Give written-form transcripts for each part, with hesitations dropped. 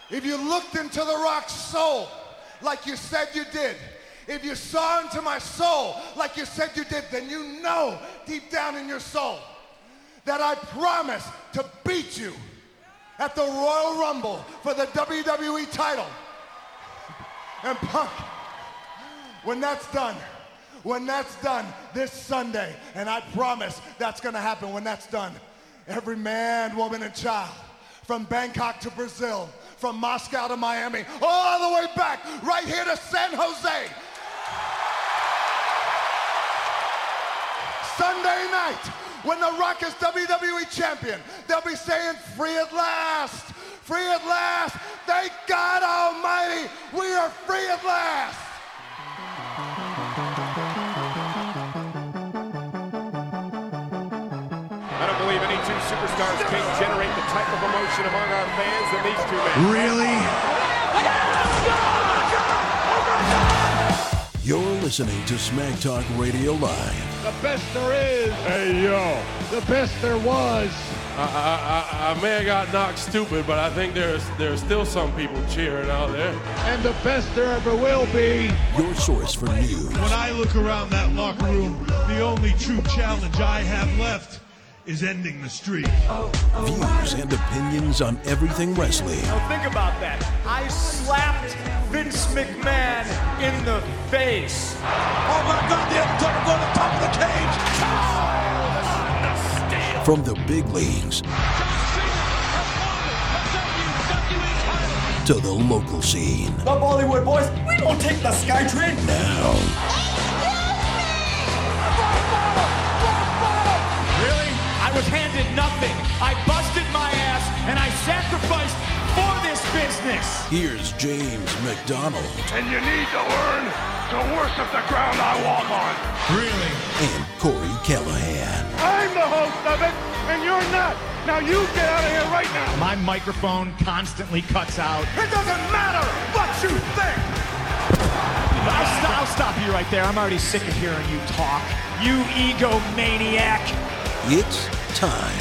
if you looked into The Rock's soul like you said you did, if you saw into my soul like you said you did, then you know deep down in your soul that I promise to beat you at the Royal Rumble for the WWE title. And Punk, when that's done this Sunday, and I promise that's gonna happen when that's done, every man, woman, and child, from Bangkok to Brazil, from Moscow to Miami, all the way back, right here to San Jose. Sunday night, when The Rock is WWE champion, they'll be saying, free at last, free at last. Thank God Almighty, we are free at last. I don't believe any two superstars can generate the type of emotion among our fans than these two men. Really? You're listening to Smack Talk Radio Live. The best there is. Hey, yo. The best there was. I may have got knocked stupid, but I think there's still some people cheering out there. And the best there ever will be. Your source for news. When I look around that locker room, the only true challenge I have left is ending the streak. Views and opinions on everything wrestling. Now think about that. I slapped Vince McMahon in the face. Oh my God, the Undertaker going to the top of the cage. From the big leagues to the local scene. The Bollywood boys, we don't take the SkyTrain. Now, I was handed nothing. I busted my ass and I sacrificed for this business. here's James McDonald And you need to learn to worship the ground I walk on. Really? and Corey Callahan. I'm the host of it, and you're not. Now you get out of here right now. My microphone constantly cuts out. It doesn't matter what you think. I'll stop you right there. I'm already sick of hearing you talk. You egomaniac. It's time.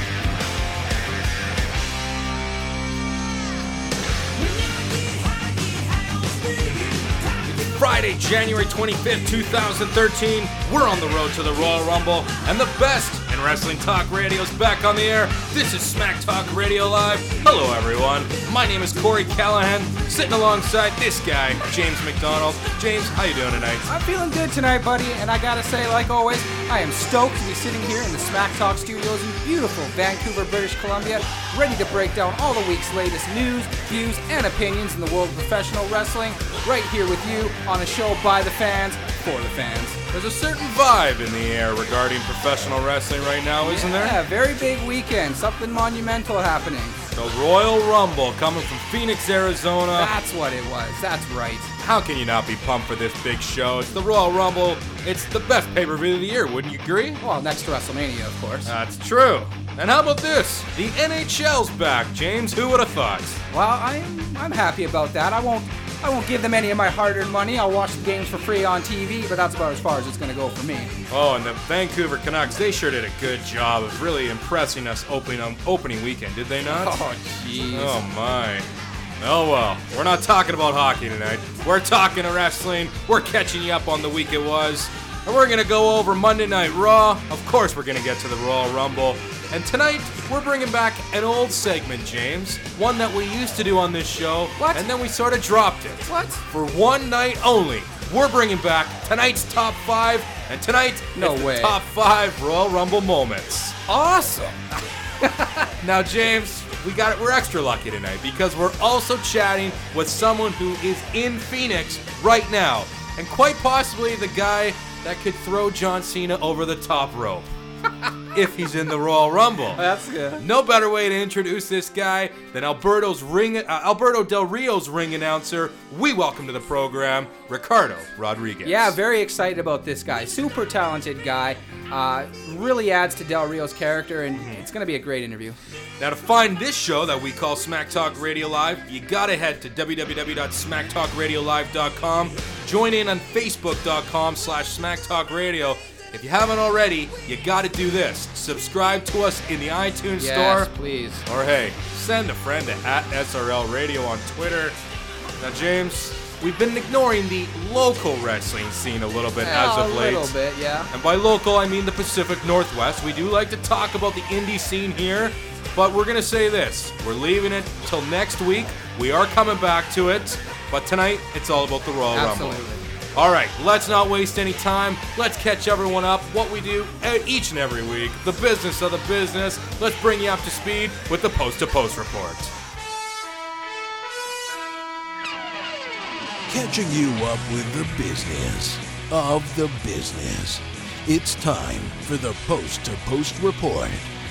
Friday, January 25th, 2013. We're on the road to the Royal Rumble, and the best in wrestling talk radio is back on the air. This is Smack Talk Radio Live. Hello, everyone. My name is Corey Callahan, sitting alongside this guy, James McDonald. James, how you doing tonight? I'm feeling good tonight, buddy, and I gotta say, like always, I am stoked to be sitting here in the Smack Talk studios in beautiful Vancouver, British Columbia, ready to break down all the week's latest news, views, and opinions in the world of professional wrestling, right here with you on a show by the fans, for the fans. There's a certain vibe in the air regarding professional wrestling right now, isn't there? Yeah, very big weekend, something monumental happening. The Royal Rumble coming from Phoenix, Arizona. That's what it was, that's right. How can you not be pumped for this big show? It's the Royal Rumble. It's the best pay-per-view of the year, wouldn't you agree? Well, next to WrestleMania, of course. That's true. And how about this? The NHL's back, James. Who would have thought? Well, I'm happy about that. I won't give them any of my hard-earned money. I'll watch the games for free on TV, but that's about as far as it's going to go for me. Oh, and the Vancouver Canucks, they sure did a good job of really impressing us opening weekend, did they not? Oh, jeez. Oh, my. Oh, well, we're not talking about hockey tonight. We're talking wrestling. We're catching you up on the week it was. And we're going to go over Monday Night Raw. Of course, we're going to get to the Royal Rumble. And tonight, we're bringing back an old segment, James. One that we used to do on this show. What? And then we sort of dropped it. What? For one night only. We're bringing back tonight's top 5. And tonight, No it's way. the top 5 Royal Rumble moments. Awesome. Now, James, we're extra lucky tonight because we're also chatting with someone who is in Phoenix right now. And quite possibly the guy that could throw John Cena over the top rope. If he's in the Royal Rumble. That's good. No better way to introduce this guy than Alberto Del Rio's ring announcer. We welcome to the program, Ricardo Rodriguez. Yeah, very excited about this guy. Super talented guy. Really adds to Del Rio's character, and it's going to be a great interview. Now, to find this show that we call Smack Talk Radio Live, you gotta head to www.smacktalkradiolive.com. Join in on facebook.com/smacktalkradio. if you haven't already, you got to do this. Subscribe to us in the iTunes Yes, store. please. Or hey, send a friend to @SRL Radio on Twitter. Now, James, we've been ignoring the local wrestling scene a little bit as of late. A little bit, yeah. And by local, I mean the Pacific Northwest. We do like to talk about the indie scene here, but we're going to say this. We're leaving it till next week. We are coming back to it, but tonight, it's all about the Royal Rumble. Absolutely. All right, let's not waste any time. Let's catch everyone up. What we do each and every week, the business of the business. Let's bring you up to speed with the Post to Post report. Catching you up with the business of the business. It's time for the Post to Post report.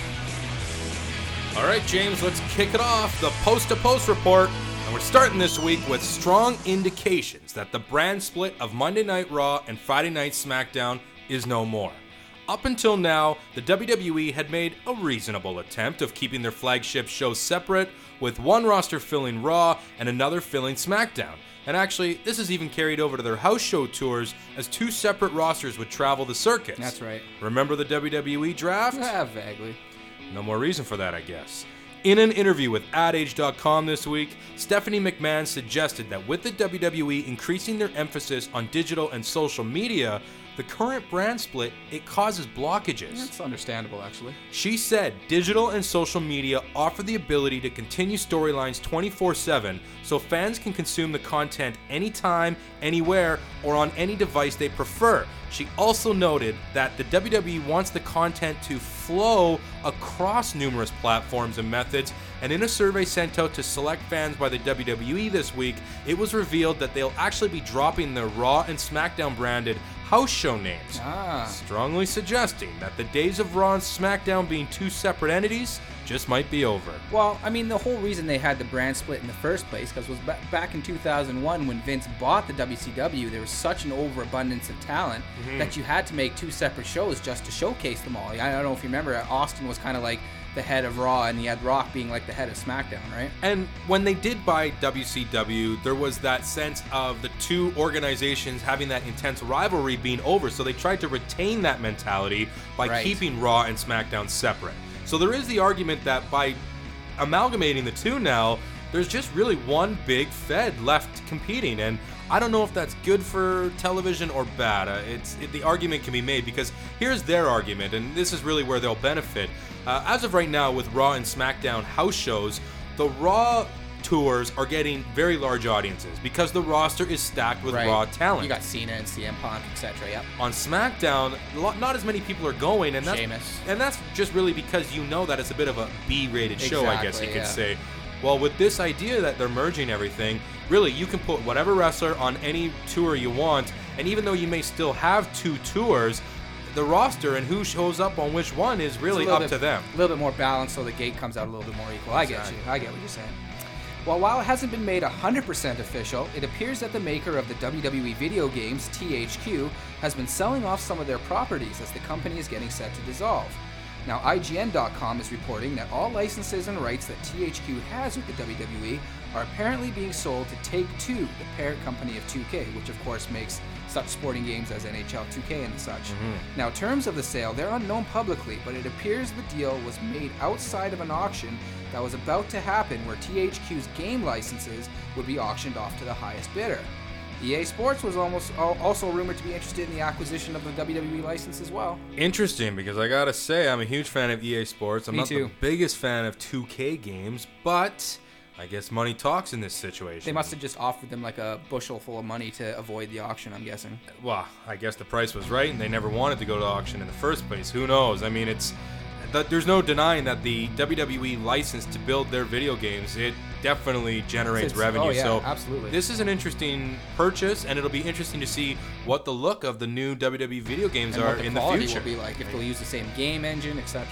All right, James, let's kick it off. The Post to Post report. And we're starting this week with strong indications that the brand split of Monday Night Raw and Friday Night SmackDown is no more. Up until now, the WWE had made a reasonable attempt of keeping their flagship shows separate, with one roster filling Raw and another filling SmackDown. And actually, this is even carried over to their house show tours, as two separate rosters would travel the circuits. That's right. Remember the WWE draft? Vaguely. No more reason for that, I guess. In an interview with AdAge.com this week, Stephanie McMahon suggested that with the WWE increasing their emphasis on digital and social media, the current brand split, it causes blockages. That's understandable, actually. She said digital and social media offer the ability to continue storylines 24/7 so fans can consume the content anytime, anywhere, or on any device they prefer. She also noted that the WWE wants the content to flow across numerous platforms and methods, and in a survey sent out to select fans by the WWE this week, it was revealed that they'll actually be dropping their Raw and SmackDown branded house show names, strongly suggesting that the days of Raw and SmackDown being two separate entities just might be over. Well, I mean, the whole reason they had the brand split in the first place because was back in 2001 when Vince bought the WCW, there was such an overabundance of talent that you had to make two separate shows just to showcase them all. I don't know if you remember, Austin was kind of like the head of Raw, and you had Rock being like the head of SmackDown, right? And when they did buy WCW, there was that sense of the two organizations having that intense rivalry being over, so they tried to retain that mentality by keeping Raw and SmackDown separate. So there is the argument that by amalgamating the two now, there's just really one big Fed left competing, and I don't know if that's good for television or bad. The argument can be made because here's their argument, and this is really where they'll benefit. As of right now, with Raw and SmackDown house shows, the Raw tours are getting very large audiences because the roster is stacked with Raw talent. You got Cena and CM Punk, etc. Yep. On SmackDown, not as many people are going, and Sheamus. that's just really because you know that it's a bit of a B-rated show, I guess you could say. Well, with this idea that they're merging everything, really, you can put whatever wrestler on any tour you want, and even though you may still have two tours, the roster and who shows up on which one is really up to them. A little bit more balanced so the gate comes out a little bit more equal. I get you. I get what you're saying. Well, while it hasn't been made 100% official, it appears that the maker of the WWE video games, THQ, has been selling off some of their properties as the company is getting set to dissolve. Now, IGN.com is reporting that all licenses and rights that THQ has with the WWE are apparently being sold to Take-Two, the parent company of 2K, which of course makes such sporting games as NHL 2K and such. Now, terms of the sale, they're unknown publicly, but it appears the deal was made outside of an auction that was about to happen where THQ's game licenses would be auctioned off to the highest bidder. EA Sports was also rumored to be interested in the acquisition of the WWE license as well. Interesting, because I gotta say, I'm a huge fan of EA Sports. I'm not the biggest fan of 2K games, but I guess money talks in this situation. They must have just offered them like a bushel full of money to avoid the auction, I'm guessing. Well, I guess the price was right, and they never wanted to go to auction in the first place. Who knows? I mean, there's no denying that the WWE license to build their video games, it definitely generates revenue. Oh, yeah, so absolutely. This is an interesting purchase, and it'll be interesting to see what the look of the new WWE video games are in the future. What the quality will be like, if they'll use the same game engine, etc.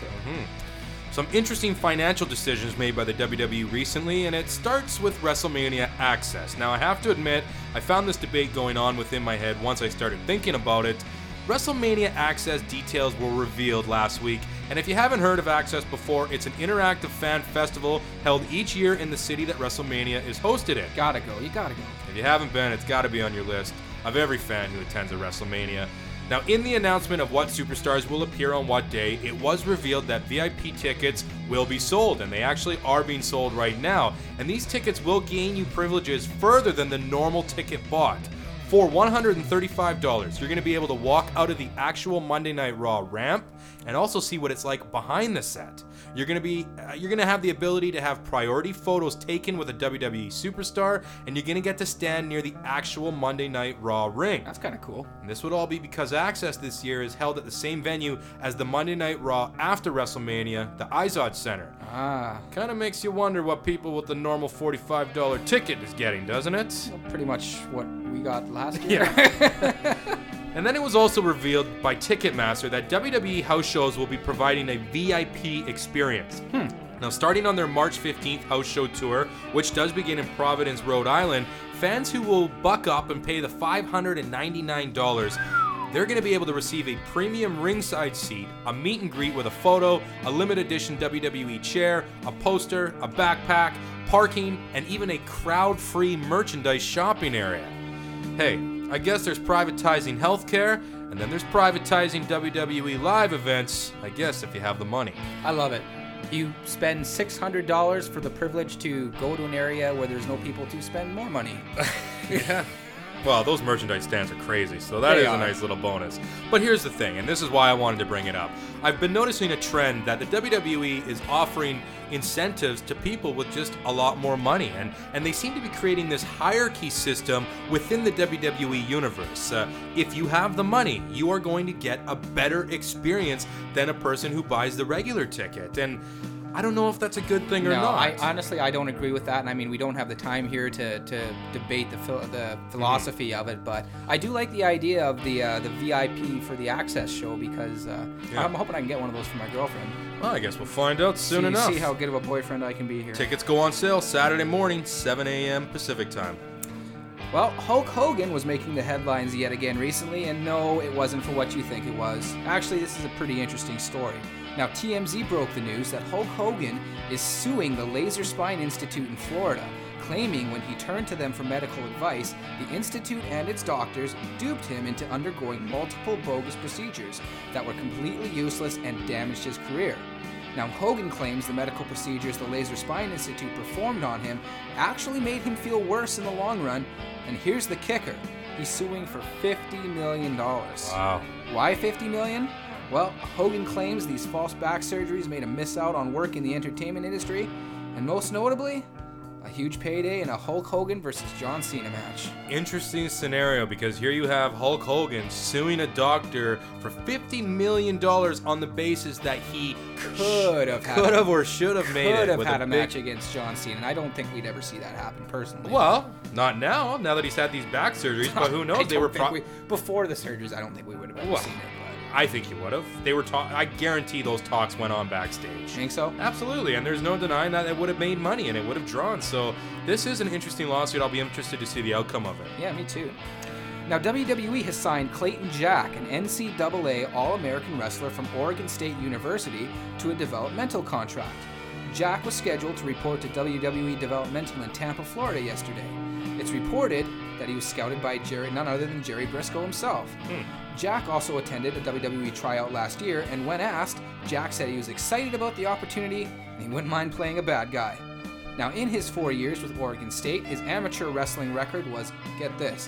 Some interesting financial decisions made by the WWE recently, and it starts with WrestleMania Access. Now, I have to admit, I found this debate going on within my head once I started thinking about it. WrestleMania Access details were revealed last week, and if you haven't heard of Access before, it's an interactive fan festival held each year in the city that WrestleMania is hosted in. You gotta go. If you haven't been, it's gotta be on your list of every fan who attends a WrestleMania. Now, in the announcement of what superstars will appear on what day, it was revealed that VIP tickets will be sold, and they actually are being sold right now. And these tickets will gain you privileges further than the normal ticket bought. For $135, you're going to be able to walk out of the actual Monday Night Raw ramp and also see what it's like behind the set. You're going to have the ability to have priority photos taken with a WWE superstar, and you're going to get to stand near the actual Monday Night Raw ring. That's kind of cool. And this would all be because Access this year is held at the same venue as the Monday Night Raw after WrestleMania, the Izod Center. Kind of makes you wonder what people with the normal $45 ticket is getting, doesn't it? Well, pretty much what we got last year. Yeah. And then it was also revealed by Ticketmaster that WWE house shows will be providing a VIP experience. Now, starting on their March 15th house show tour, which does begin in Providence, Rhode Island, fans who will buck up and pay the $599, they're going to be able to receive a premium ringside seat, a meet and greet with a photo, a limited edition WWE chair, a poster, a backpack, parking, and even a crowd-free merchandise shopping area. Hey, I guess there's privatizing healthcare, and then there's privatizing WWE live events, I guess, if you have the money. I love it. You spend $600 for the privilege to go to an area where there's no people to spend more money. Yeah. Well, those merchandise stands are crazy, so that is a nice little bonus. But here's the thing, and this is why I wanted to bring it up. I've been noticing a trend that the WWE is offering incentives to people with just a lot more money, and they seem to be creating this hierarchy system within the WWE universe. If you have the money, you are going to get a better experience than a person who buys the regular ticket, and I don't know if that's a good thing or not. I honestly don't agree with that, and I mean, we don't have the time here to debate the philosophy of it, but I do like the idea of the VIP for the Access show because I'm hoping I can get one of those for my girlfriend. Well, I guess we'll find out soon enough. See how good of a boyfriend I can be here. Tickets go on sale Saturday morning, 7 a.m. Pacific time. Well, Hulk Hogan was making the headlines yet again recently, and no, it wasn't for what you think it was. Actually, this is a pretty interesting story. Now, TMZ broke the news that Hulk Hogan is suing the Laser Spine Institute in Florida, claiming when he turned to them for medical advice, the institute and its doctors duped him into undergoing multiple bogus procedures that were completely useless and damaged his career. Now, Hogan claims the medical procedures the Laser Spine Institute performed on him actually made him feel worse in the long run, and here's the kicker. He's suing for $50 million. Wow. Why $50 million? Well, Hogan claims these false back surgeries made him miss out on work in the entertainment industry, and most notably, a huge payday in a Hulk Hogan versus John Cena match. Interesting scenario, because here you have Hulk Hogan suing a doctor for $50 million on the basis that he could have or should have made it. Could have had a match against John Cena, and I don't think we'd ever see that happen personally. Well, not now that he's had these back surgeries, but who knows? Before the surgeries, I don't think we would have ever seen it. I think he would have. They were I guarantee those talks went on backstage. Think so? Absolutely, and there's no denying that it would have made money and it would have drawn. So this is an interesting lawsuit. I'll be interested to see the outcome of it. Yeah, me too. Now, WWE has signed Clayton Jack, an NCAA All-American wrestler from Oregon State University, to a developmental contract. Jack was scheduled to report to WWE Developmental in Tampa, Florida yesterday. It's reported that he was scouted by none other than Jerry Briscoe himself. Jack also attended a WWE tryout last year, and when asked, Jack said he was excited about the opportunity and he wouldn't mind playing a bad guy. Now, in his 4 years with Oregon State, his amateur wrestling record was, get this,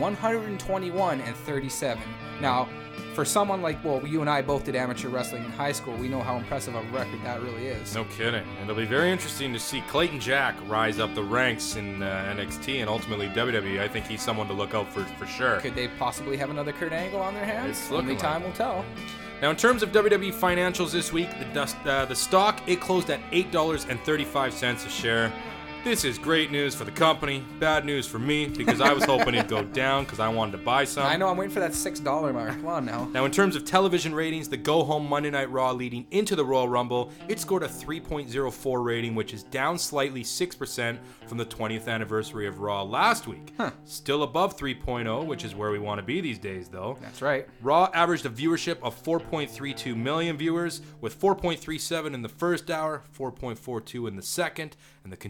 121-37. Now, for someone like, you and I both did amateur wrestling in high school, we know how impressive a record that really is. No kidding. It'll be very interesting to see Clayton Jack rise up the ranks in NXT and ultimately WWE. I think he's someone to look out for sure. Could they possibly have another Kurt Angle on their hands? It's looking Only time will tell. Now, in terms of WWE financials this week, the stock, it closed at $8.35 a share. This is great news for the company, bad news for me, because I was hoping it'd go down because I wanted to buy some. I know, I'm waiting for that $6 mark. Come on now. Now, in terms of television ratings, the go-home Monday Night Raw leading into the Royal Rumble, it scored a 3.04 rating, which is down slightly 6% from the 20th anniversary of Raw last week. Still above 3.0, which is where we want to be these days, though. That's right. Raw averaged a viewership of 4.32 million viewers, with 4.37 in the first hour, 4.42 in the second, and the continuing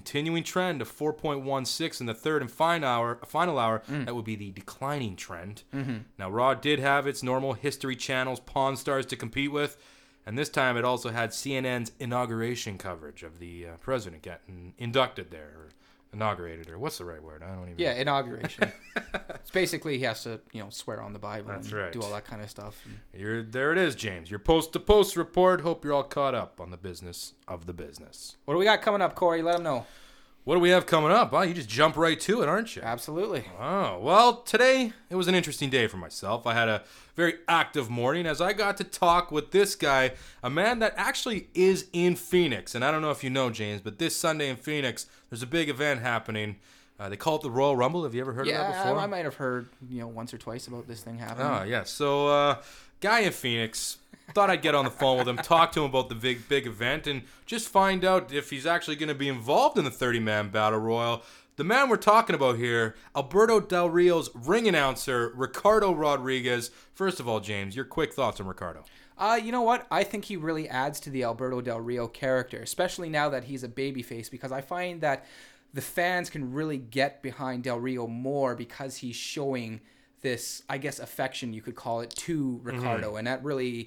trend of 4.16 in the third and final hour. That would be the declining trend. Now, Raw did have its normal History Channel's Pawn Stars to compete with, and this time it also had CNN's inauguration coverage of the president getting inducted there, or inaugurated, or what's the right word? I don't even know. Yeah, inauguration. It's basically he has to, swear on the Bible and do all that kind of stuff. There it is, James. Your post-to-post report. Hope you're all caught up on the business of the business. What do we got coming up, Corey? Let them know. What do we have coming up? You just jump right to it, aren't you? Absolutely. Oh, well, today it was an interesting day for myself. I had a very active morning as I got to talk with this guy, a man that actually is in Phoenix. And I don't know if you know, James, but this Sunday in Phoenix, there's a big event happening. They call it the Royal Rumble. Have you ever heard of that before? I might have heard, once or twice about this thing happening. Oh, yeah. So, guy in Phoenix, thought I'd get on the phone with him, talk to him about the big event, and just find out if he's actually going to be involved in the 30-man Battle Royal. The man we're talking about here, Alberto Del Rio's ring announcer, Ricardo Rodriguez. First of all, James, your quick thoughts on Ricardo. You know what? I think he really adds to the Alberto Del Rio character, especially now that he's a babyface, because I find that the fans can really get behind Del Rio more because he's showing this, I guess, affection, you could call it, to Ricardo, and that really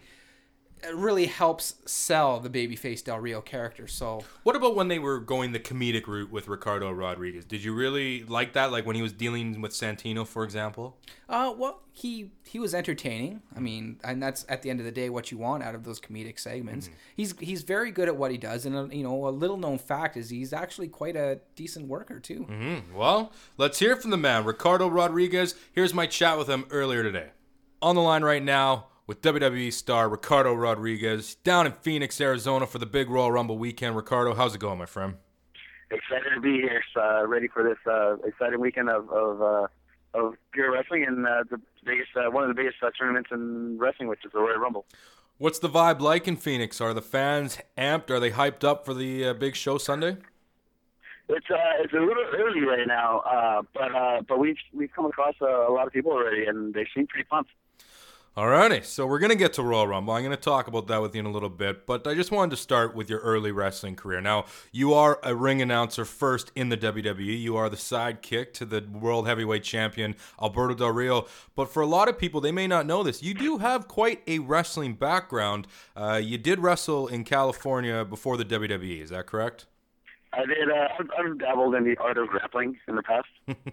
helps sell the babyface Del Rio character. So, what about when they were going the comedic route with Ricardo Rodriguez? Did you really like that? Like when he was dealing with Santino, for example? Well, he was entertaining. I mean, and that's at the end of the day what you want out of those comedic segments. He's very good at what he does, and a little known fact is he's actually quite a decent worker too. Well, let's hear from the man, Ricardo Rodriguez. Here's my chat with him earlier today. On the line right now with WWE star Ricardo Rodriguez down in Phoenix, Arizona for the big Royal Rumble weekend. Ricardo, how's it going, my friend? Excited to be here, ready for this exciting weekend of pure wrestling and the biggest, one of the biggest tournaments in wrestling, which is the Royal Rumble. What's the vibe like in Phoenix? Are the fans amped? Are they hyped up for the big show Sunday? It's a little early right now, but we've come across a lot of people already, and they seem pretty pumped. Alrighty, so we're going to get to Royal Rumble. I'm going to talk about that with you in a little bit, but I just wanted to start with your early wrestling career. Now, you are a ring announcer first in the WWE. You are the sidekick to the World Heavyweight Champion, Alberto Del Rio. But for a lot of people, they may not know this. You do have quite a wrestling background. You did wrestle in California before the WWE, is that correct? I did. I've dabbled in the art of grappling in the past.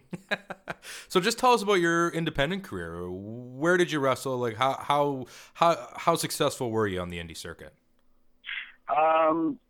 So just tell us about your independent career. Where did you wrestle? Like how successful were you on the indie circuit? I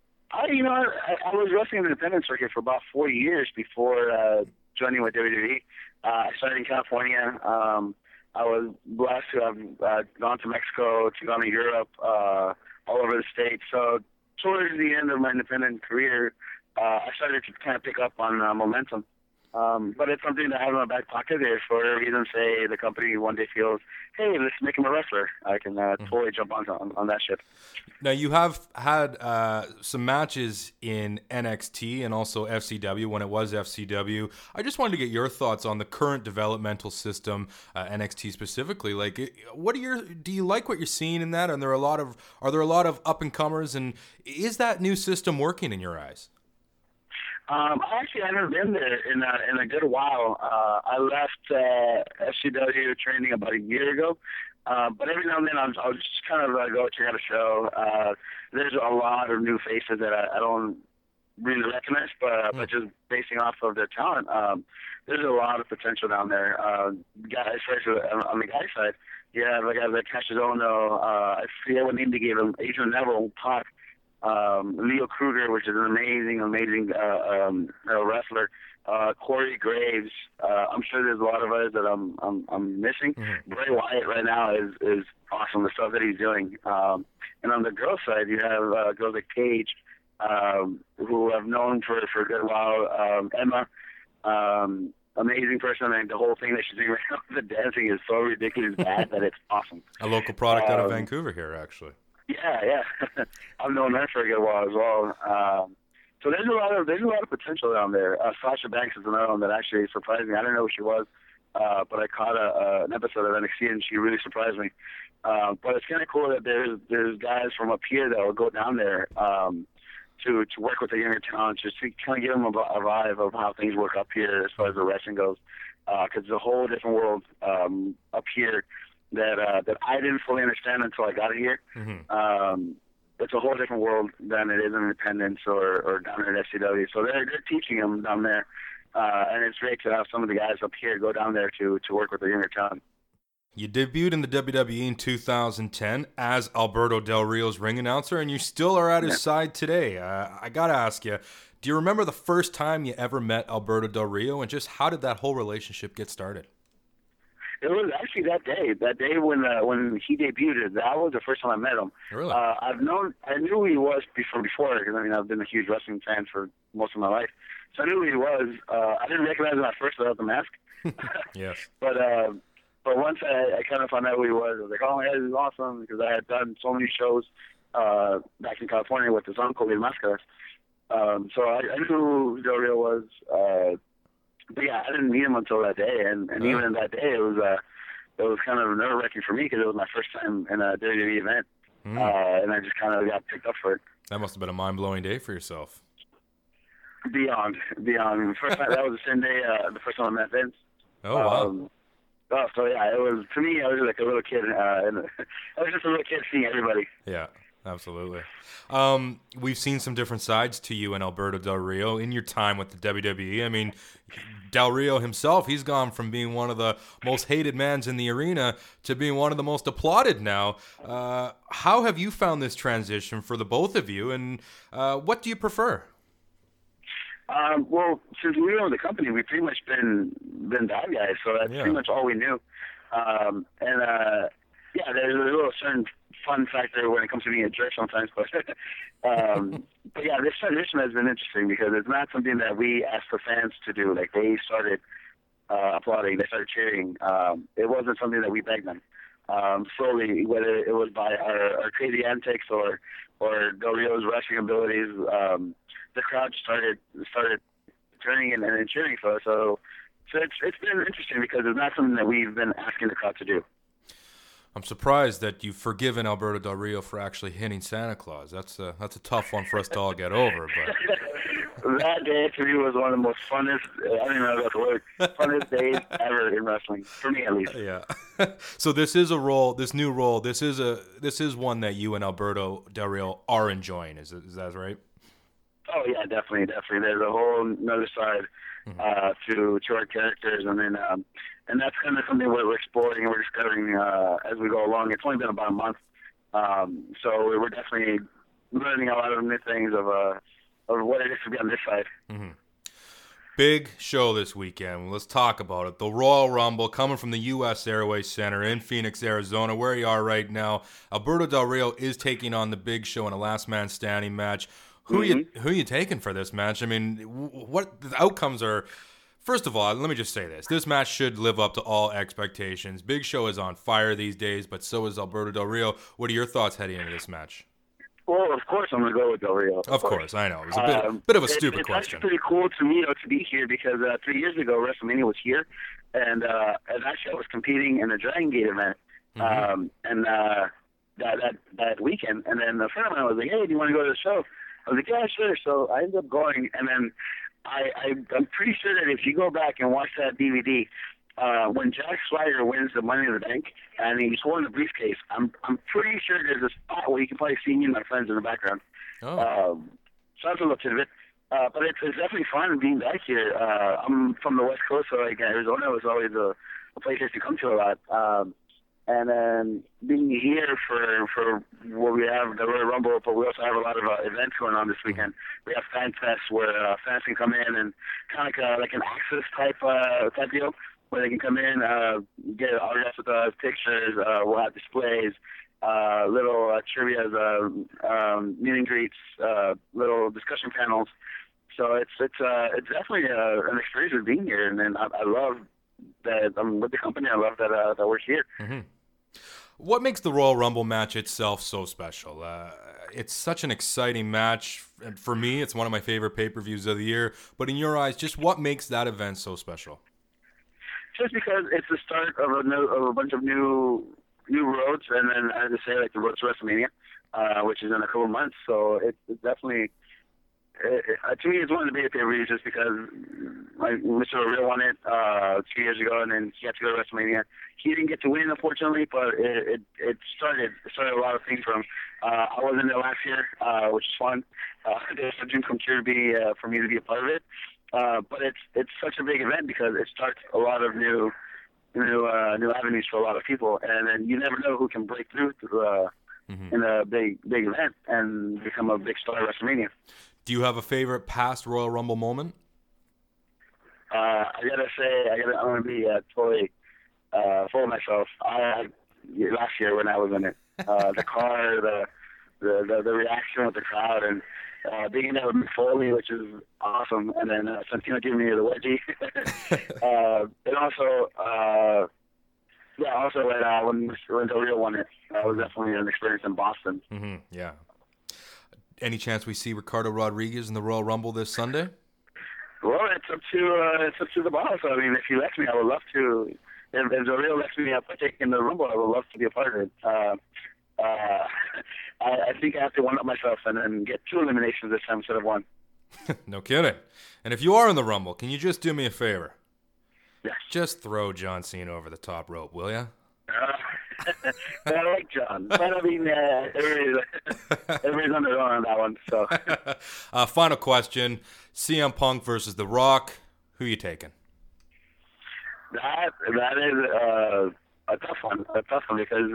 was wrestling in the independent circuit for about 4 years before joining with WWE. I started in California. I was blessed to have gone to Mexico, to gone to Europe, all over the States. So towards the end of my independent career, I started to kind of pick up on momentum. But it's something that I have in my back pocket there for reason, say the company one day feels, hey, let's make him a wrestler. I can totally jump on that ship. Now, you have had some matches in NXT and also FCW when it was FCW. I just wanted to get your thoughts on the current developmental system, NXT specifically. Like, do you like what you're seeing in that? And are there a lot of up and comers? And is that new system working in your eyes? Actually, I haven't been there in a good while. I left FCW training about a year ago, but every now and then I'll just kind of go check out a show. There's a lot of new faces that I don't really recognize, but just basing off of their talent, there's a lot of potential down there. Guys, especially on the guy side, you have a guy like Cassius Ohno. I forget what name they gave him. Adrian Neville, Pac. Leo Kruger, which is an amazing wrestler. Corey Graves. I'm sure there's a lot of others that I'm missing. Bray Wyatt right now is awesome. The stuff that he's doing. And on the girls' side, you have girls like Paige, who I've known for a good while. Emma, amazing person, and the whole thing that she's doing right now, the dancing is so ridiculous bad that it's awesome. A local product out of Vancouver here, actually. Yeah. I've known her for a good while as well. So there's a lot of potential down there. Sasha Banks is another one that actually surprised me. I didn't know who she was, but I caught an episode of NXT and she really surprised me. But it's kind of cool that there's guys from up here that will go down there. to work with the younger talent, just to kind of give them a vibe of how things work up here as far as the wrestling goes, because it's a whole different world up here that I didn't fully understand until I got here. It's a whole different world than it is in Independence or down at FCW. So they're teaching them down there, and it's great to have some of the guys up here go down there to work with the younger talent. You debuted in the WWE in 2010 as Alberto Del Rio's ring announcer, and you still are at his side today. I got to ask you, do you remember the first time you ever met Alberto Del Rio, and just how did that whole relationship get started? It was actually that day when he debuted. That was the first time I met him. Really? I knew who he was before because I've been a huge wrestling fan for most of my life, so I knew who he was. I didn't recognize him at first without the mask. Yes. But once I kind of found out who he was, I was like, oh my God, this is awesome, because I had done so many shows back in California with his uncle, El Mascaras. So I knew who Del Rio was. But yeah, I didn't meet him until that day, and even in that day, it was kind of nerve-wracking for me because it was my first time in a WWE event, and I just kind of got picked up for it. That must have been a mind-blowing day for yourself. Beyond. First time, that was the same day, the first time I met Vince. Oh, wow. So yeah, it was, to me, I was like a little kid, I was just a little kid seeing everybody. Yeah. Absolutely. We've seen some different sides to you and Alberto Del Rio in your time with the WWE. I mean, Del Rio himself, he's gone from being one of the most hated mans in the arena to being one of the most applauded now. How have you found this transition for the both of you, and what do you prefer? Well, since we own the company, we've pretty much been bad guys, so that's pretty much all we knew. Yeah, there's a little certain fun factor when it comes to being a jerk sometimes, but yeah, this transition has been interesting because it's not something that we asked the fans to do. Like, they started applauding, they started cheering. It wasn't something that we begged them. Slowly, whether it was by our crazy antics or Del Rio's wrestling abilities, the crowd started turning and cheering for us. So it's been interesting because it's not something that we've been asking the crowd to do. I'm surprised that you've forgiven Alberto Del Rio for actually hitting Santa Claus. That's a tough one for us to all get over. But that day to me was one of the most funnest, I don't even know about the word, funnest days ever in wrestling, for me at least. Yeah. So this is a role, this new role. This is one that you and Alberto Del Rio are enjoying. Is that right? Oh yeah, definitely. There's a whole another side to our characters, and then and that's kind of something we're exploring and we're discovering as we go along. It's only been about a month, so we're definitely learning a lot of new things of what it is to be on this side. Mm-hmm. Big show this weekend. Let's talk about it. The Royal Rumble coming from the U.S. Airways Center in Phoenix, Arizona, where you are right now. Alberto Del Rio is taking on the Big Show in a last man standing match. Who are you taking for this match? I mean, what the outcomes are? First of all, let me just say this. This match should live up to all expectations. Big Show is on fire these days, but so is Alberto Del Rio. What are your thoughts heading into this match? Well, of course I'm going to go with Del Rio. Of course, I know. It was a bit of a stupid question. It's pretty cool to me to be here because 3 years ago, WrestleMania was here, and actually I was competing in the Dragon Gate event, and that weekend. And then a friend of mine was like, hey, do you want to go to the show? I was like, yeah, sure. So I ended up going, and then I'm pretty sure that if you go back and watch that DVD, when Jack Swagger wins the Money in the Bank and he's holding the briefcase, I'm pretty sure there's a spot where you can probably see me and my friends in the background. So that's a little tidbit. But it's definitely fun being back here. I'm from the West Coast, so like Arizona was always a place to come to a lot. And then being here for what we have, the Royal Rumble, but we also have a lot of events going on this weekend. We have Fan Fest where fans can come in and kind of like an access type deal where they can come in, get autographs with us, pictures. We'll have displays, little trivia, meet and greets, little discussion panels. So it's definitely an experience of being here, and then I love that I'm with the company. I love that we're here. Mm-hmm. What makes the Royal Rumble match itself so special? It's such an exciting match. And for me, it's one of my favorite pay-per-views of the year. But in your eyes, just what makes that event so special? Just because it's the start of a bunch of new roads, and then as I say, like the road to WrestleMania, which is in a couple of months. So it's definitely to me, it's one of the biggest pay-per-views just because Mr. Real won it 2 years ago, and then he had to go to WrestleMania. He didn't get to win, unfortunately, but it started a lot of things for him. I wasn't there last year, which is fun. It's a dream come true to be for me to be a part of it. But it's such a big event because it starts a lot of new avenues for a lot of people, and then you never know who can break through in a big event and become a big star at WrestleMania. Do you have a favorite past Royal Rumble moment? I gotta say, I'm gonna be totally full of myself. Last year when I was in it, the car, the reaction with the crowd, and being there with Mick Foley, which is awesome, and then Santino giving me the wedgie, and also when Del Rio won it, that was definitely an experience in Boston. Mm-hmm. Yeah. Any chance we see Ricardo Rodriguez in the Royal Rumble this Sunday? Well, it's up to the boss. I mean, if he lets me, I would love to. If Del Rio lets me partake in the Rumble, I would love to be a part of it. I think I have to one-up myself and get 2 eliminations this time instead of 1. No kidding. And if you are in the Rumble, can you just do me a favor? Yes. Just throw John Cena over the top rope, will ya? I like John, but I mean, everybody's on their own on that one. So, final question: CM Punk versus The Rock. Who are you taking? That is a tough one. Because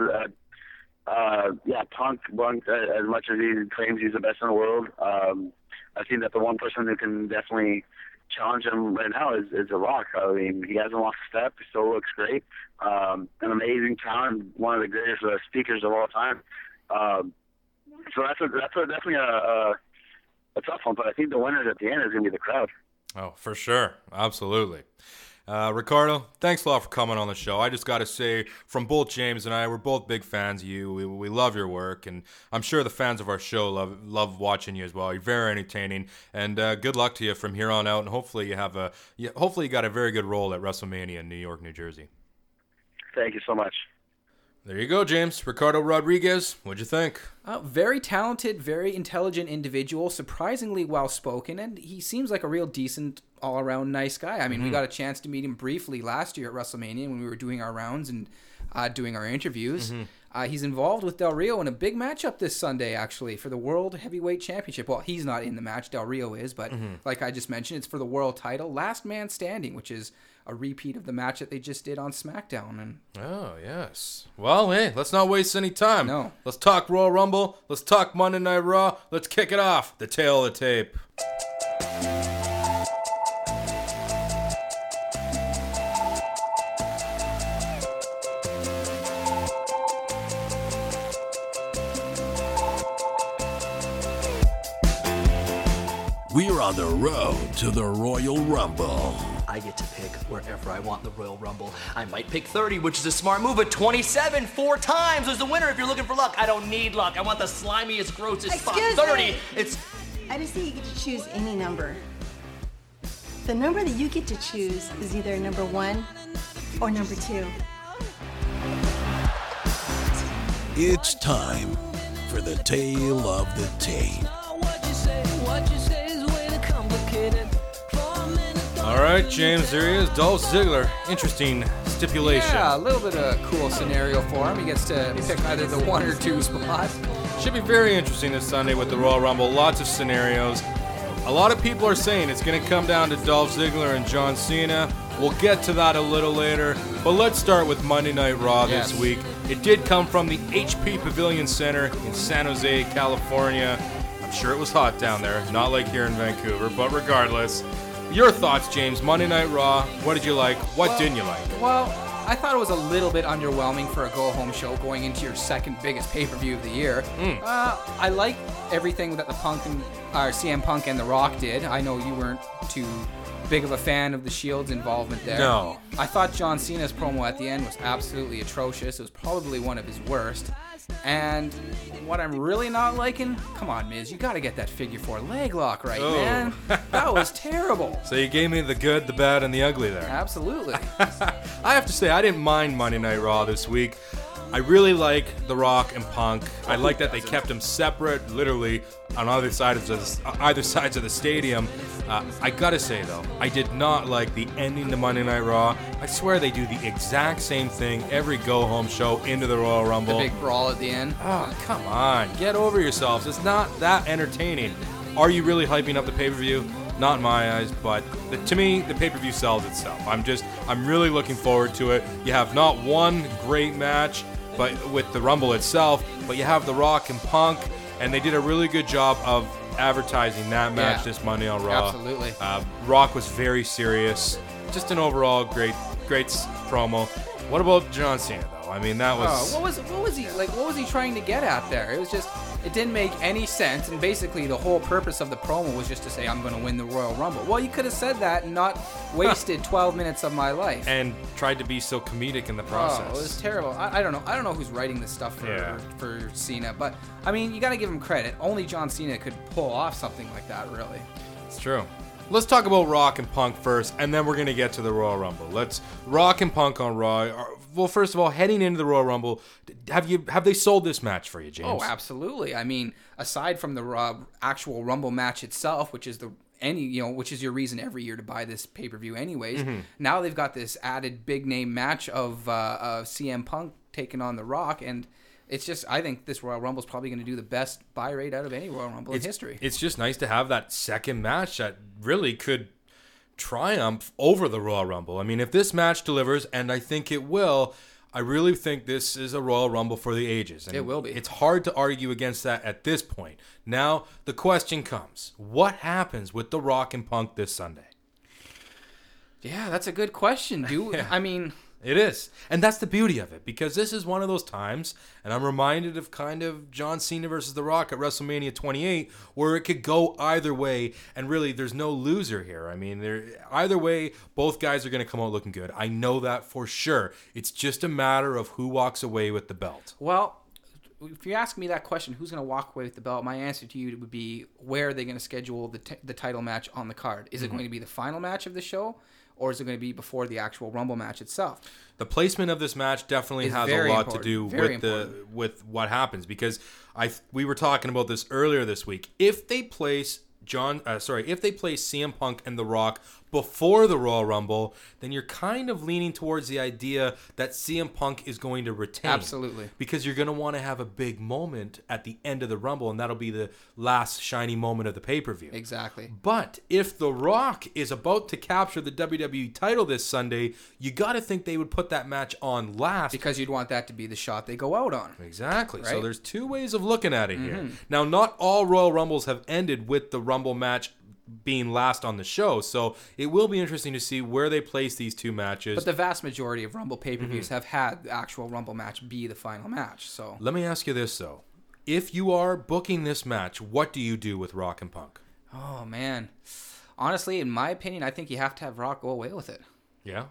Punk, as much as he claims he's the best in the world, I think that the one person who can definitely challenge him right now is The Rock. I mean, he hasn't lost a step. He still looks great. An amazing talent, one of the greatest speakers of all time. So that's definitely a tough one. But I think the winners at the end is going to be the crowd. Oh, for sure. Absolutely. Ricardo, thanks a lot for coming on the show. I just got to say, from both James and I, we're both big fans of you. We love your work, and I'm sure the fans of our show love watching you as well. You're very entertaining, and good luck to you from here on out. And hopefully you got a very good role at WrestleMania in New York, New Jersey. Thank you so much. There you go, James. Ricardo Rodriguez, what'd you think? Very talented, very intelligent individual, surprisingly well-spoken, and he seems like a real decent, all-around nice guy. I mean, we got a chance to meet him briefly last year at WrestleMania when we were doing our rounds and doing our interviews. He's involved with Del Rio in a big matchup this Sunday, actually, for the World Heavyweight Championship. Well, he's not in the match, Del Rio is, but like I just mentioned, it's for the world title, Last Man Standing, which is a repeat of the match that they just did on SmackDown. And oh, yes. Well, hey, let's not waste any time. No. Let's talk Royal Rumble. Let's talk Monday Night Raw. Let's kick it off. The tail of the tape. We're on the road to the Royal Rumble. I get to pick wherever I want the Royal Rumble. I might pick 30, which is a smart move, but 27 4 times was the winner if you're looking for luck. I don't need luck. I want the slimiest, grossest spot. 30. I just think you get to choose any number. The number that you get to choose is either number 1 or number 2. It's time for the tale of the tape. All right, James, there he is. Dolph Ziggler. Interesting stipulation. Yeah, a little bit of a cool scenario for him. He gets to pick either the 1 or 2 spot. Should be very interesting this Sunday with the Royal Rumble. Lots of scenarios. A lot of people are saying it's going to come down to Dolph Ziggler and John Cena. We'll get to that a little later. But let's start with Monday Night Raw this week. It did come from the HP Pavilion Center in San Jose, California. I'm sure it was hot down there. Not like here in Vancouver, but regardless. Your thoughts, James. Monday Night Raw. What did you like? What didn't you like? Well, I thought it was a little bit underwhelming for a go-home show going into your second biggest pay-per-view of the year. I like everything that CM Punk and The Rock did. I know you weren't too big of a fan of the Shield's involvement there. No. I thought John Cena's promo at the end was absolutely atrocious. It was probably one of his worst. And what I'm really not liking, come on, Miz, you got to get that figure 4 leg lock right, man. That was terrible. So you gave me the good, the bad, and the ugly there. Absolutely. I have to say, I didn't mind Monday Night Raw this week. I really like The Rock and Punk. I like that they kept them separate, literally on either sides of the stadium. I gotta say though, I did not like the ending to Monday Night Raw. I swear they do the exact same thing every go-home show into the Royal Rumble. The big brawl at the end. Oh, come on, get over yourselves. It's not that entertaining. Are you really hyping up the pay-per-view? Not in my eyes, but to me, the pay-per-view sells itself. I'm really looking forward to it. You have not one great match, but with the Rumble itself, but you have The Rock and Punk, and they did a really good job of advertising that match this Monday on Raw. Absolutely. Rock was very serious. Just an overall great promo. What about John Cena though? I mean, that was. What was he like? What was he trying to get at there? It was just. It didn't make any sense, and basically the whole purpose of the promo was just to say, I'm going to win the Royal Rumble. Well, you could have said that and not wasted 12 minutes of my life. And tried to be so comedic in the process. Oh, it was terrible. I don't know. I don't know who's writing this stuff for Cena, but, I mean, you got to give him credit. Only John Cena could pull off something like that, really. It's true. Let's talk about Rock and Punk first, and then we're going to get to the Royal Rumble. Let's Rock and Punk on Raw. Well, first of all, heading into the Royal Rumble, have they sold this match for you, James? Oh, absolutely. I mean, aside from the actual Rumble match itself, which is which is your reason every year to buy this pay-per-view anyways, now they've got this added big name match of CM Punk taking on The Rock, and it's just, I think this Royal Rumble is probably going to do the best buy rate out of any Royal Rumble in history. It's just nice to have that second match that really could triumph over the Royal Rumble. I mean, if this match delivers, and I think it will, I really think this is a Royal Rumble for the ages. And it will be. It's hard to argue against that at this point. Now, the question comes, what happens with The Rock and Punk this Sunday? Yeah, that's a good question, dude. I mean... It is. And that's the beauty of it, because this is one of those times, and I'm reminded of kind of John Cena versus The Rock at WrestleMania 28, where it could go either way, and really there's no loser here. I mean, either way, both guys are going to come out looking good. I know that for sure. It's just a matter of who walks away with the belt. Well, if you ask me that question, who's going to walk away with the belt, my answer to you would be, where are they going to schedule the title match on the card? Is it going to be the final match of the show? Or is it going to be before the actual Rumble match itself? The placement of this match definitely has a lot to do with what happens, because we were talking about this earlier this week. If they place CM Punk and The Rock before the Royal Rumble, then you're kind of leaning towards the idea that CM Punk is going to retain. Absolutely. Because you're going to want to have a big moment at the end of the Rumble, and that'll be the last shiny moment of the pay-per-view. Exactly. But if The Rock is about to capture the WWE title this Sunday, you got to think they would put that match on last. Because you'd want that to be the shot they go out on. Exactly. Right? So there's two ways of looking at it here. Now, not all Royal Rumbles have ended with the Rumble match being last on the show, so it will be interesting to see where they place these two matches. But the vast majority of Rumble pay-per-views have had the actual Rumble match be the final match. So let me ask you this, though. If you are booking this match, what do you do with Rock and Punk? Oh, man. Honestly, in my opinion, I think you have to have Rock go away with it. Yeah?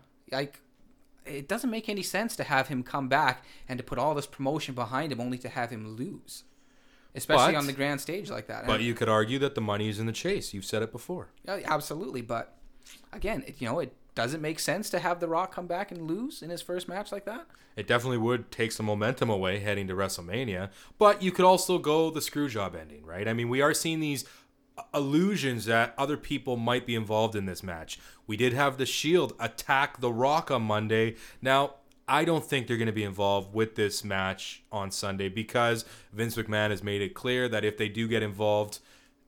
It doesn't make any sense to have him come back and to put all this promotion behind him only to have him lose. Especially on the grand stage like that. But you could argue that the money is in the chase. You've said it before. Yeah, absolutely. But again, it doesn't make sense to have The Rock come back and lose in his first match like that. It definitely would take some momentum away heading to WrestleMania. But you could also go the screw job ending, right? I mean, we are seeing these illusions that other people might be involved in this match. We did have the Shield attack The Rock on Monday. Now, I don't think they're going to be involved with this match on Sunday, because Vince McMahon has made it clear that if they do get involved,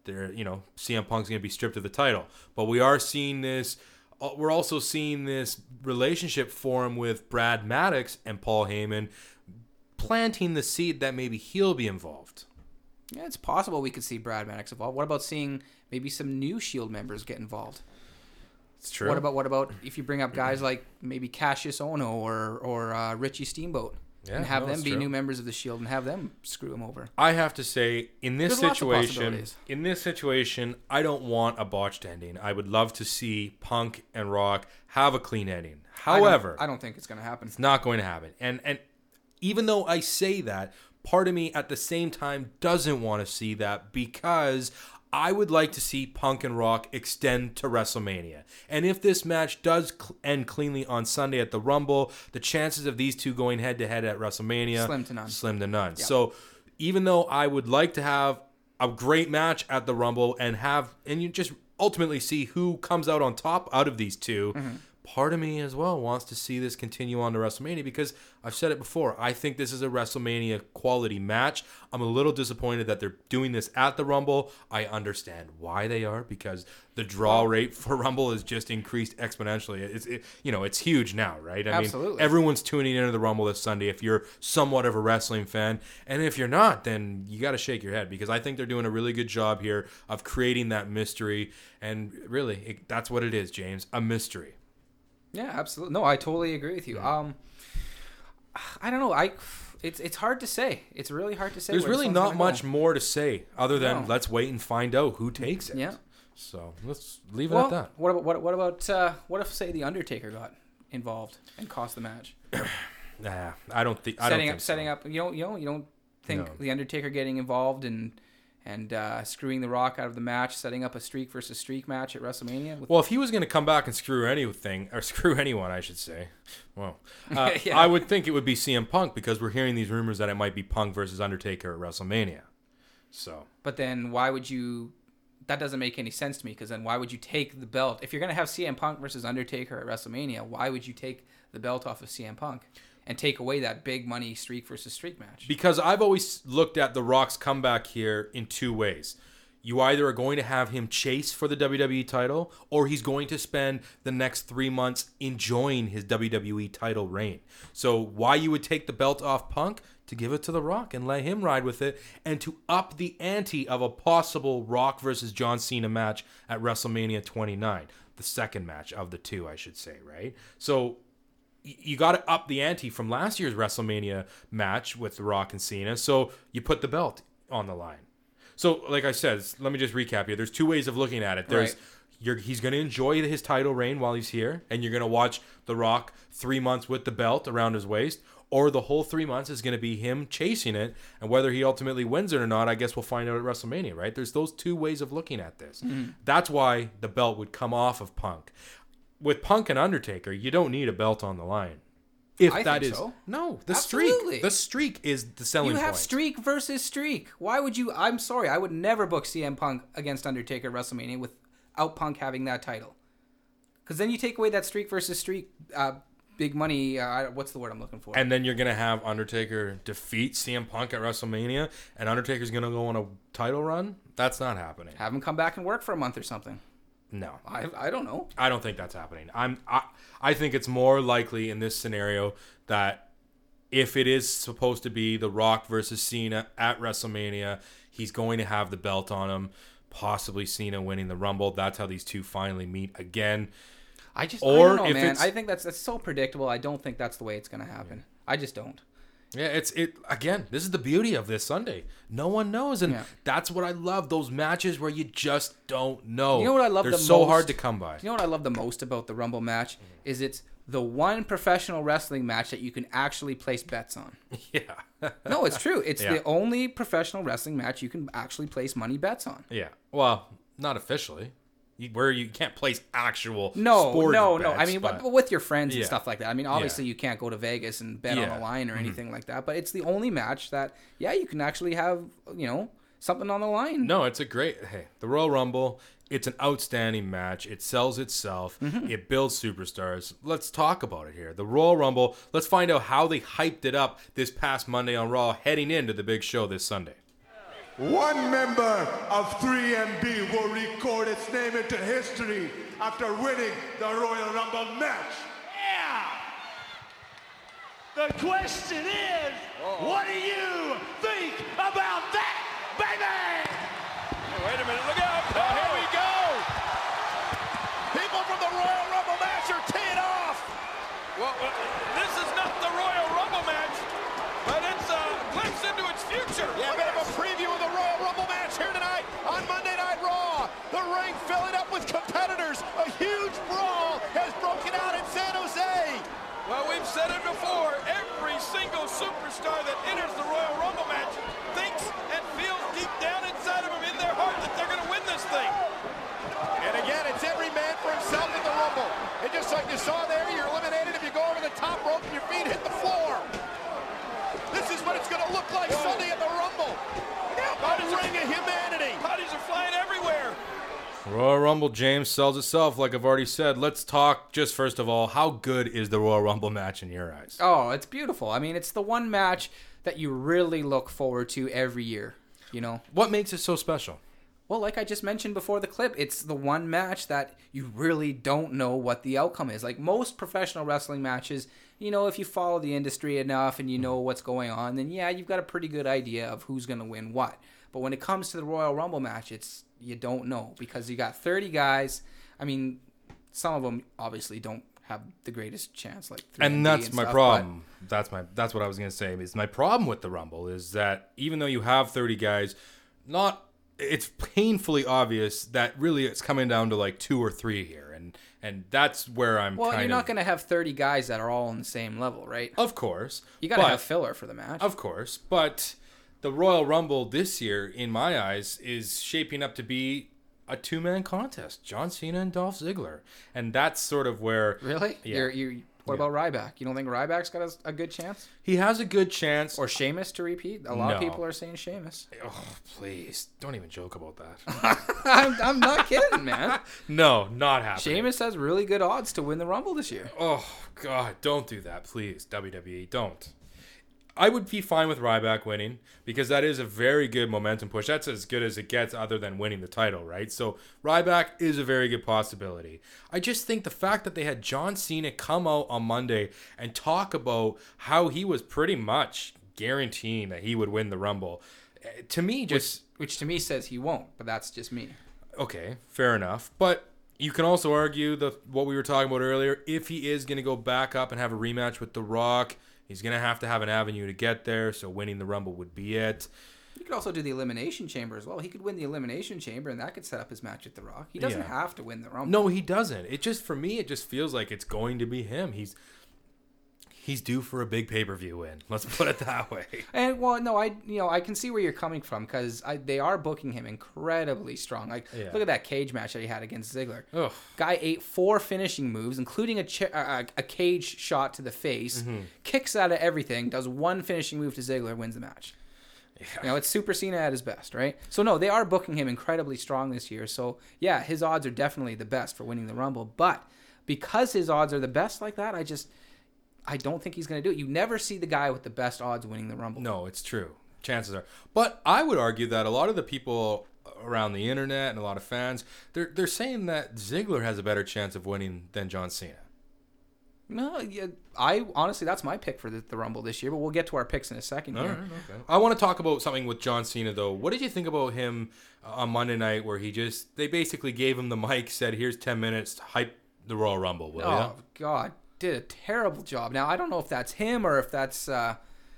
CM Punk's going to be stripped of the title. But we are seeing this. We're also seeing this relationship form with Brad Maddox and Paul Heyman, planting the seed that maybe he'll be involved. Yeah, it's possible we could see Brad Maddox involved. What about seeing maybe some new Shield members get involved? It's true. What about if you bring up guys like maybe Cassius Ohno or Richie Steamboat and have them be new members of the Shield and have them screw him over? I have to say, in this situation, I don't want a botched ending. I would love to see Punk and Rock have a clean ending. However, I don't think it's going to happen. It's not going to happen. And even though I say that, part of me at the same time doesn't want to see that, because I would like to see Punk and Rock extend to WrestleMania. And if this match does end cleanly on Sunday at the Rumble, the chances of these two going head-to-head at WrestleMania... Slim to none. Yep. So even though I would like to have a great match at the Rumble and you just ultimately see who comes out on top out of these two... Part of me as well wants to see this continue on to WrestleMania because I've said it before. I think this is a WrestleMania quality match. I'm a little disappointed that they're doing this at the Rumble. I understand why they are because the draw rate for Rumble has just increased exponentially. It's huge now, right? I mean, everyone's tuning into the Rumble this Sunday if you're somewhat of a wrestling fan. And if you're not, then you got to shake your head because I think they're doing a really good job here of creating that mystery. And really, that's what it is, James, a mystery. Yeah, absolutely. No, I totally agree with you. I don't know. It's hard to say. It's really hard to say. There's really not much more to say other than let's wait and find out who takes it. Yeah. So let's leave it at that. What if say the Undertaker got involved and cost the match? Nah, I don't think. Setting up. You don't think the Undertaker getting involved and screwing The Rock out of the match, setting up a streak versus streak match at WrestleMania? Well, if he was going to come back and screw anyone, I should say, I would think it would be CM Punk because we're hearing these rumors that it might be Punk versus Undertaker at WrestleMania. So, but then why would you... That doesn't make any sense to me because then why would you take the belt? If you're going to have CM Punk versus Undertaker at WrestleMania, why would you take the belt off of CM Punk? And take away that big money streak versus streak match. Because I've always looked at The Rock's comeback here in two ways. You either are going to have him chase for the WWE title, or he's going to spend the next 3 months enjoying his WWE title reign. So why you would take the belt off Punk? To give it to The Rock and let him ride with it, and to up the ante of a possible Rock versus John Cena match at WrestleMania 29. The second match of the two, I should say, right? So... you got to up the ante from last year's WrestleMania match with The Rock and Cena, so you put the belt on the line. So, like I said, let me just recap here. There's two ways of looking at it. He's going to enjoy his title reign while he's here, and you're going to watch The Rock 3 months with the belt around his waist, or the whole 3 months is going to be him chasing it, and whether he ultimately wins it or not, I guess we'll find out at WrestleMania, right? There's those two ways of looking at this. Mm-hmm. That's why the belt would come off of Punk. With Punk and Undertaker, you don't need a belt on the line. I think so. No, the streak. The streak is the selling point. You have streak versus streak. Why would you... I'm sorry, I would never book CM Punk against Undertaker at WrestleMania without Punk having that title. Because then you take away that streak versus streak big money... what's the word I'm looking for? And then you're going to have Undertaker defeat CM Punk at WrestleMania, and Undertaker's going to go on a title run? That's not happening. Have him come back and work for a month or something. No. I don't know. I don't think that's happening. I think it's more likely in this scenario that if it is supposed to be The Rock versus Cena at WrestleMania, he's going to have the belt on him, possibly Cena winning the Rumble. That's how these two finally meet again. I don't know, man. I think that's so predictable. I don't think that's the way it's going to happen. I just don't. Yeah, again, this is the beauty of this Sunday. No one knows, and that's what I love, those matches where you just don't know. You know what I love the most? They're so hard to come by. You know what I love the most about the Rumble match? Is it's the one professional wrestling match that you can actually place bets on. Yeah. No, it's true. It's the only professional wrestling match you can actually place money bets on. Yeah. Well, not officially. Where you can't place actual bets. I mean, but with your friends and stuff like that. I mean, obviously you can't go to Vegas and bet on a line or anything like that. But it's the only match that, you can actually have, something on the line. No, it's the Royal Rumble, it's an outstanding match. It sells itself. Mm-hmm. It builds superstars. Let's talk about it here. The Royal Rumble, let's find out how they hyped it up this past Monday on Raw, heading into the big show this Sunday. One member of 3MB will record its name into history after winning the Royal Rumble match. Yeah! The question is, what do you think about that, baby? Hey, wait a minute, look out! Oh, here we go! People from the Royal Rumble match are teeing off! Well, this is not the Royal Rumble match, but it's a glimpse into its future. Yeah, a bit of a preview of the Royal Rumble match here tonight on Monday Night Raw. The ring filling up with competitors. A huge brawl has broken out in San Jose. Well, we've said it before. Every single superstar that enters the Royal Rumble match thinks and feels deep down inside of them in their heart that they're going to win You saw there, you're eliminated if you go over the top rope and your feet hit the floor. This is what it's going to look like Sunday at the Rumble. A ring of humanity. Bodies are flying everywhere. Royal Rumble, James, sells itself, like I've already said. Let's talk, just first of all, how good is the Royal Rumble match in your eyes? Oh, it's beautiful. I mean, it's the one match that you really look forward to every year, you know? What makes it so special? Well, like I just mentioned before the clip, it's the one match that you really don't know what the outcome is. Like most professional wrestling matches, you know, if you follow the industry enough and you know what's going on, then yeah, you've got a pretty good idea of who's going to win what. But when it comes to the Royal Rumble match, you don't know because you got 30 guys. I mean, some of them obviously don't have the greatest chance, like 3 and that's my problem. That's what I was going to say. Is my problem with the Rumble is that even though you have 30 guys, it's painfully obvious that really it's coming down to like 2 or 3 here, and that's where I'm. Well, you're not going to have 30 guys that are all on the same level, right? Of course, you got to have filler for the match. Of course, but the Royal Rumble this year, in my eyes, is shaping up to be a 2-man contest: John Cena and Dolph Ziggler, and that's sort of where. Really? Yeah. What about Ryback? You don't think Ryback's got a good chance? He has a good chance. Or Sheamus to repeat? A lot of people are saying Sheamus. Oh, please. Don't even joke about that. I'm not kidding, man. No, not happening. Sheamus has really good odds to win the Rumble this year. Oh, God. Don't do that, please. WWE, don't. I would be fine with Ryback winning because that is a very good momentum push. That's as good as it gets other than winning the title, right? So Ryback is a very good possibility. I just think the fact that they had John Cena come out on Monday and talk about how he was pretty much guaranteeing that he would win the Rumble, to me Which to me says he won't, but that's just me. Okay, fair enough. But you can also argue what we were talking about earlier. If he is going to go back up and have a rematch with The Rock, he's going to have an avenue to get there, so winning the Rumble would be it. You could also do the Elimination Chamber as well. He could win the Elimination Chamber, and that could set up his match at The Rock. He doesn't have to win the Rumble. No, he doesn't. For me, it just feels like it's going to be him. He's due for a big pay-per-view win. Let's put it that way. And well, no, I can see where you're coming from because they are booking him incredibly strong. Look at that cage match that he had against Ziggler. Ugh. Guy ate 4 finishing moves, including a cage shot to the face, kicks out of everything, does 1 finishing move to Ziggler, wins the match. Yeah. It's Super Cena at his best, right? So no, they are booking him incredibly strong this year. So yeah, his odds are definitely the best for winning the Rumble. But because his odds are the best like that, I don't think he's going to do it. You never see the guy with the best odds winning the Rumble. No, it's true. Chances are. But I would argue that a lot of the people around the internet and a lot of fans, they're saying that Ziggler has a better chance of winning than John Cena. No, yeah, I honestly, that's my pick for the Rumble this year, but we'll get to our picks in a second here. All right, okay. I want to talk about something with John Cena, though. What did you think about him on Monday night where they basically gave him the mic, said, here's 10 minutes to hype the Royal Rumble, will ya? Oh, God. Did a terrible job. Now, I don't know if that's him or if that's, or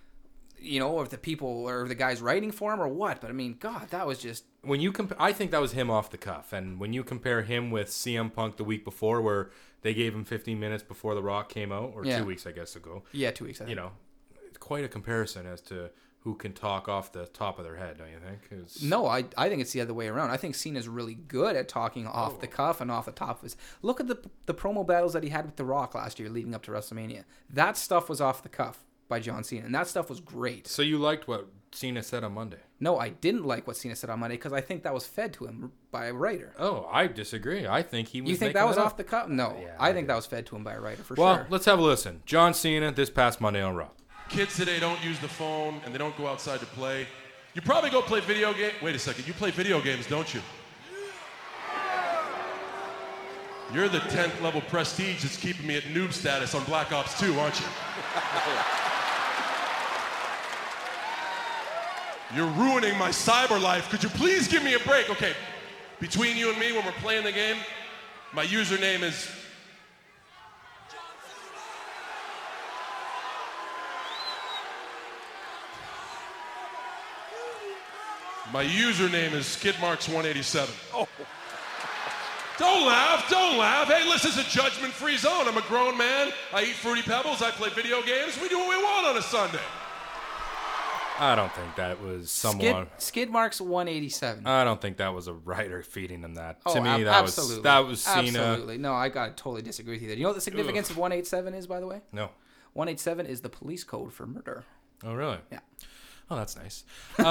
if the people or the guys writing for him or what, but I mean, God, that was just... When you I think that was him off the cuff, and when you compare him with CM Punk the week before where they gave him 15 minutes before The Rock came out, or 2 weeks, I guess, ago. Yeah, 2 weeks, I think. It's quite a comparison as to who can talk off the top of their head, don't you think? No, I think it's the other way around. I think Cena's really good at talking off the cuff and off the top of his... Look at the promo battles that he had with The Rock last year leading up to WrestleMania. That stuff was off the cuff by John Cena, and that stuff was great. So you liked what Cena said on Monday? No, I didn't like what Cena said on Monday because I think that was fed to him by a writer. Oh, I disagree. I think he was... You think that was off the cuff? No, yeah, I think that was fed to him by a writer for sure. Well, let's have a listen. John Cena this past Monday on Raw. Kids today don't use the phone and they don't go outside to play. You probably go play video games. Wait a second, you play video games, don't you? You're the 10th level prestige that's keeping me at noob status on Black Ops 2, aren't you? You're ruining my cyber life. Could you please give me a break? Okay, between you and me when we're playing the game, my username is... My username is Skidmarks187. Oh. Don't laugh. Hey, listen, it's a judgment-free zone. I'm a grown man. I eat Fruity Pebbles. I play video games. We do what we want on a Sunday. I don't think that was someone. Skid Mark's 187. I don't think that was a writer feeding him that. Oh, to me, absolutely. that was Cena. Absolutely. No, I got to totally disagree with you there. You know what the significance of 187 is, by the way? No. 187 is the police code for murder. Oh, really? Yeah. Oh, that's nice.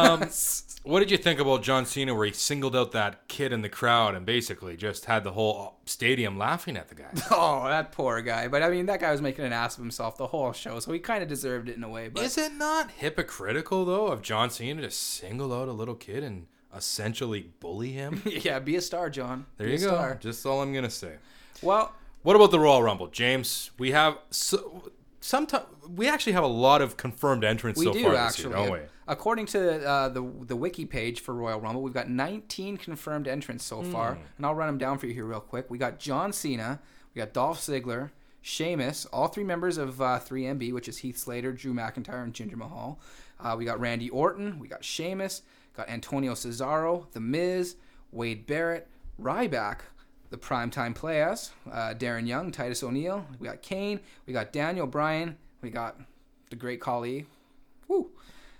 What did you think about John Cena where he singled out that kid in the crowd and basically just had the whole stadium laughing at the guy? Oh, that poor guy. But, I mean, that guy was making an ass of himself the whole show, so he kind of deserved it in a way. But Is it not hypocritical, though, of John Cena to single out a little kid and essentially bully him? Yeah, be a star, John. There be you a go. Star. Just all I'm going to say. Well, what about the Royal Rumble, James? We have... Sometimes we actually have a lot of confirmed entrants so far this year, don't we? According to the wiki page for Royal Rumble, we've got 19 confirmed entrants so far, and I'll run them down for you here real quick. We got John Cena, we got Dolph Ziggler, Sheamus, all three members of 3MB, which is Heath Slater, Drew McIntyre, and Jinder Mahal. We got Randy Orton, we got Sheamus, got Antonio Cesaro, The Miz, Wade Barrett, Ryback, the Primetime Players, Darren Young, Titus O'Neil. We got Kane. We got Daniel Bryan. We got the Great Khali. Woo!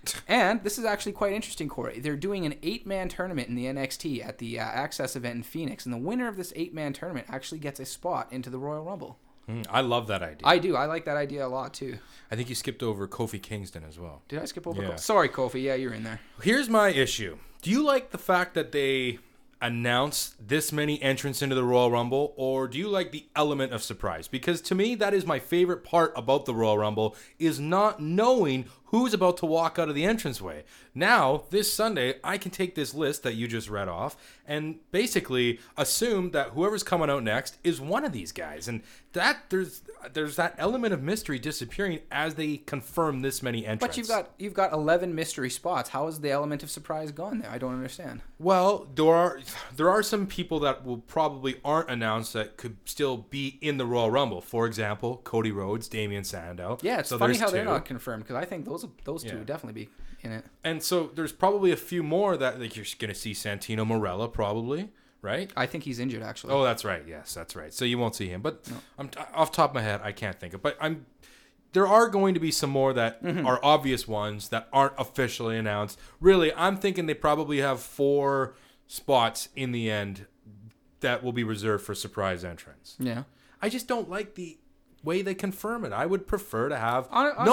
And this is actually quite interesting, Corey. They're doing an 8-man tournament in the NXT at the Access event in Phoenix, and the winner of this 8-man tournament actually gets a spot into the Royal Rumble. I love that idea. I do. I like that idea a lot, too. I think you skipped over Kofi Kingston as well. Did I skip over? Yeah. Sorry, Kofi. Yeah, you're in there. Here's my issue. Do you like the fact that they announce this many entrants into the Royal Rumble, or do you like the element of surprise? Because to me, that is my favorite part about the Royal Rumble, is not knowing who's about to walk out of the entranceway. Now, this Sunday, I can take this list that you just read off and basically assume that whoever's coming out next is one of these guys. And that there's that element of mystery disappearing as they confirm this many entrants. But you've got 11 mystery spots. How is the element of surprise gone there? I don't understand. Well, there are some people that will probably aren't announced that could still be in the Royal Rumble. For example, Cody Rhodes, Damian Sandow. Yeah, it's funny how they're not confirmed, because I think those two would definitely be in it. And so there's probably a few more that like you're going to see. Santino Marella probably, right? I think he's injured, actually. Oh, that's right. Yes, that's right. So you won't see him. But I'm off the top of my head, I can't think of. But there are going to be some more that are obvious ones that aren't officially announced. Really, I'm thinking they probably have 4 spots in the end that will be reserved for surprise entrants. Yeah. I just don't like the way they confirm it. I would prefer to have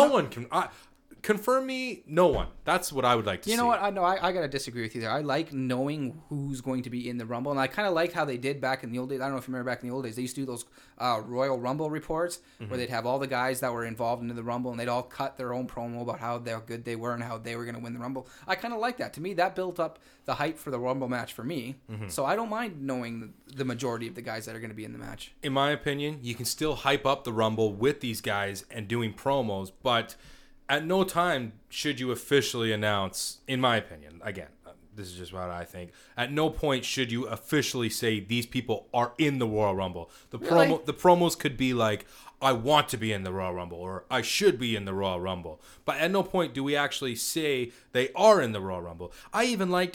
confirm me, no one. That's what I would like to see. You know what? I got to disagree with you there. I like knowing who's going to be in the Rumble, and I kind of like how they did back in the old days. I don't know if you remember back in the old days. They used to do those Royal Rumble reports where they'd have all the guys that were involved in the Rumble, and they'd all cut their own promo about how good they were and how they were going to win the Rumble. I kind of like that. To me, that built up the hype for the Rumble match for me. So I don't mind knowing the majority of the guys that are going to be in the match. In my opinion, you can still hype up the Rumble with these guys and doing promos, but at no time should you officially announce, in my opinion, again, this is just what I think, at no point should you officially say these people are in the Royal Rumble. The promos could be like, I want to be in the Royal Rumble, or I should be in the Royal Rumble. But at no point do we actually say they are in the Royal Rumble. I even like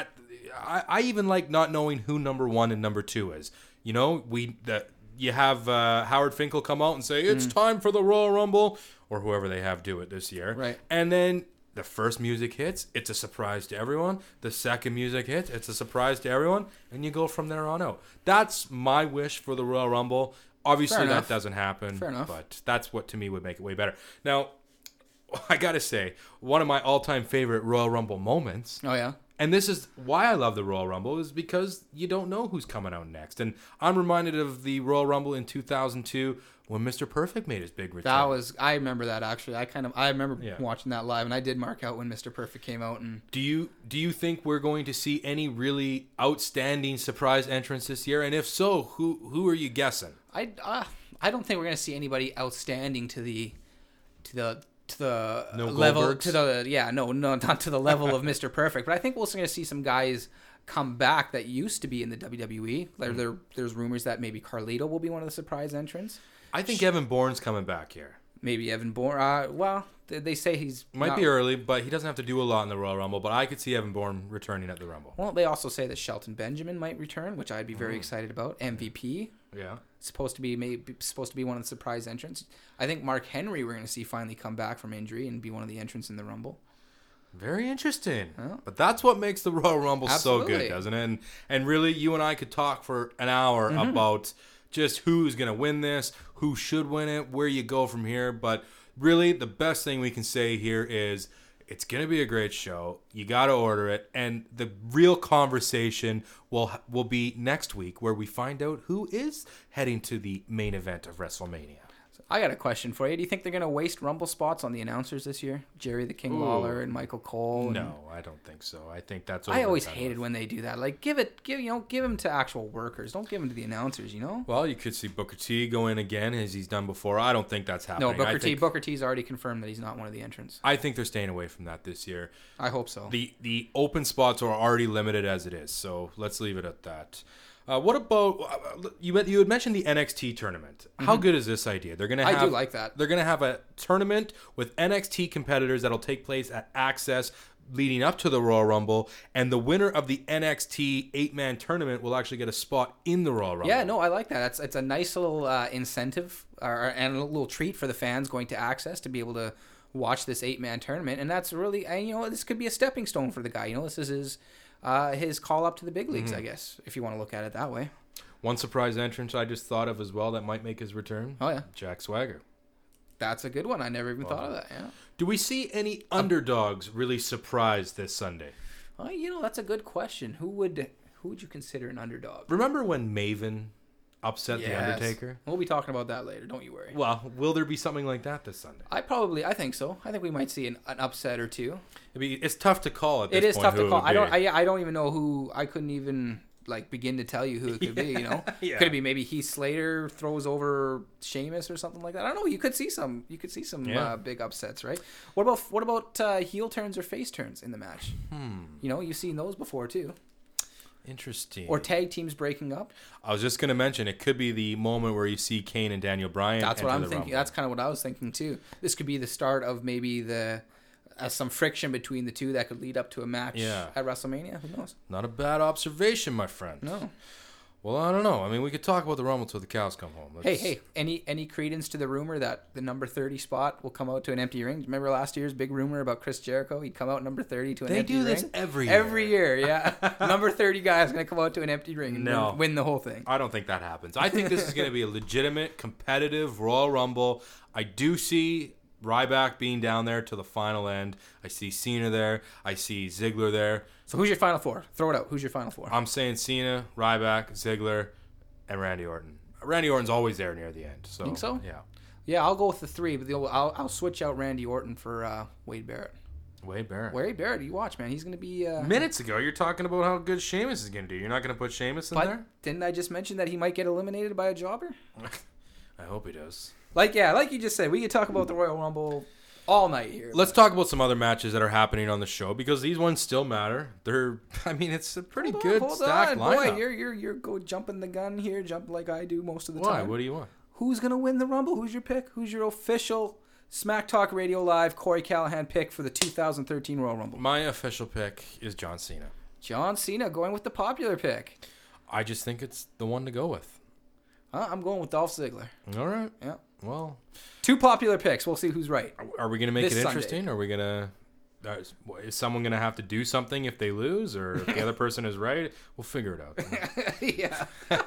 not knowing who number 1 and number 2 is. You know, you have Howard Finkel come out and say, it's time for the Royal Rumble, or whoever they have do it this year. Right. And then the first music hits, it's a surprise to everyone. The second music hits, it's a surprise to everyone. And you go from there on out. That's my wish for the Royal Rumble. Obviously, that doesn't happen. Fair enough. But that's what, to me, would make it way better. Now, I got to say, one of my all-time favorite Royal Rumble moments. Oh, yeah? And this is why I love the Royal Rumble, is because you don't know who's coming out next. And I'm reminded of the Royal Rumble in 2002 when Mr. Perfect made his big return. I remember that, actually. I remember watching that live, and I did mark out when Mr. Perfect came out. And do you think we're going to see any really outstanding surprise entrants this year? And if so, who are you guessing? I don't think we're going to see anybody outstanding to the level Goldbergs? not to the level of Mr. Perfect, but I think we're also going to see some guys come back that used to be in the WWE. There's rumors that maybe Carlito will be one of the surprise entrants. I think Evan Bourne's coming back here. Maybe Evan Bourne. Well, they say he's might be early, but he doesn't have to do a lot in the Royal Rumble. But I could see Evan Bourne returning at the Rumble. Well, they also say that Shelton Benjamin might return, which I'd be very excited about. MVP. Yeah. Supposed to be one of the surprise entrants. I think Mark Henry we're going to see finally come back from injury and be one of the entrants in the Rumble. Very interesting. But that's what makes the Royal Rumble so good, doesn't it? And really, you and I could talk for an hour about just who's going to win this, who should win it, where you go from here. But really, the best thing we can say here is it's going to be a great show. You got to order it. And the real conversation will be next week, where we find out who is heading to the main event of WrestleMania. I got a question for you. Do you think they're going to waste Rumble spots on the announcers this year? Jerry the King Lawler and Michael Cole? No, I don't think so. I think that's. I always hated when they do that. Like, give them to actual workers. Don't give them to the announcers. Well, you could see Booker T go in again as he's done before. I don't think that's happening. No, Booker T's already confirmed that he's not one of the entrants. I think they're staying away from that this year. I hope so. The open spots are already limited as it is, so let's leave it at that. What about you had mentioned the NXT tournament? How good is this idea? I do like that. They're going to have a tournament with NXT competitors that'll take place at Access leading up to the Royal Rumble, and the winner of the NXT 8-man tournament will actually get a spot in the Royal Rumble. Yeah, no, I like that. It's a nice little incentive and a little treat for the fans going to Access to be able to watch this 8-man tournament, and that's really, this could be a stepping stone for the guy. This is his call up to the big leagues, I guess, if you want to look at it that way. One surprise entrance I just thought of as well that might make his return. Oh, yeah. Jack Swagger. That's a good one. I never even thought of that, yeah. Do we see any underdogs really surprised this Sunday? That's a good question. Who would you consider an underdog? Remember when Maven upset The Undertaker? We'll be talking about that later. Don't you worry. Well, will there be something like that this Sunday? I think so. I think we might see an upset or two. It's tough to call at this point. It is tough to call. I don't even know who. I couldn't even begin to tell you who it could be. Yeah. Could it be maybe Heath Slater throws over Sheamus or something like that? I don't know. You could see some. Big upsets, right? What about heel turns or face turns in the match? You've seen those before too. Interesting. Or tag teams breaking up. I was just going to mention it could be the moment where you see Kane and Daniel Bryan. That's what I'm thinking. Rumble. That's kind of what I was thinking too. This could be the start of maybe some friction between the two that could lead up to a match at WrestleMania. Who knows? Not a bad observation, my friend. No. Well, I don't know. I mean, we could talk about the Rumble till the cows come home. Hey, any credence to the rumor that the number 30 spot will come out to an empty ring? Remember last year's big rumor about Chris Jericho? He'd come out number 30 to an empty ring. They do this every year. Every year, yeah. Number 30 guy is going to come out to an empty ring and win the whole thing. I don't think that happens. I think this is going to be a legitimate, competitive Royal Rumble. I do see Ryback being down there to the final end. I see Cena there. I see Ziggler there. So who's your final four? Throw it out. Who's your final four? I'm saying Cena, Ryback, Ziggler, and Randy Orton. Randy Orton's always there near the end. So, think so? Yeah. Yeah, I'll go with the three, but I'll switch out Randy Orton for Wade Barrett. Wade Barrett. Wade Barrett, you watch, man. He's going to be... Minutes ago, you're talking about how good Sheamus is going to do. You're not going to put Sheamus in there? Didn't I just mention that he might get eliminated by a jobber? I hope he does. Like you just said, we could talk about the Royal Rumble all night here. Let's talk about some other matches that are happening on the show because these ones still matter. It's a pretty good stacked lineup. Boy, you're go jumping the gun here, jump like I do most of the Why? time. What do you want? Who's gonna win the Rumble? Who's your pick? Who's your official Smack Talk Radio Live Corey Callahan pick for the 2013 Royal Rumble? My official pick is John Cena. John Cena going with the popular pick. I just think it's the one to go with. I'm going with Dolph Ziggler. All right. Yeah. Well, two popular picks. We'll see who's right. Are we going to make it interesting? Sunday. Are we going to... is someone going to have to do something if they lose? Or if the other person is right? We'll figure it out. Yeah.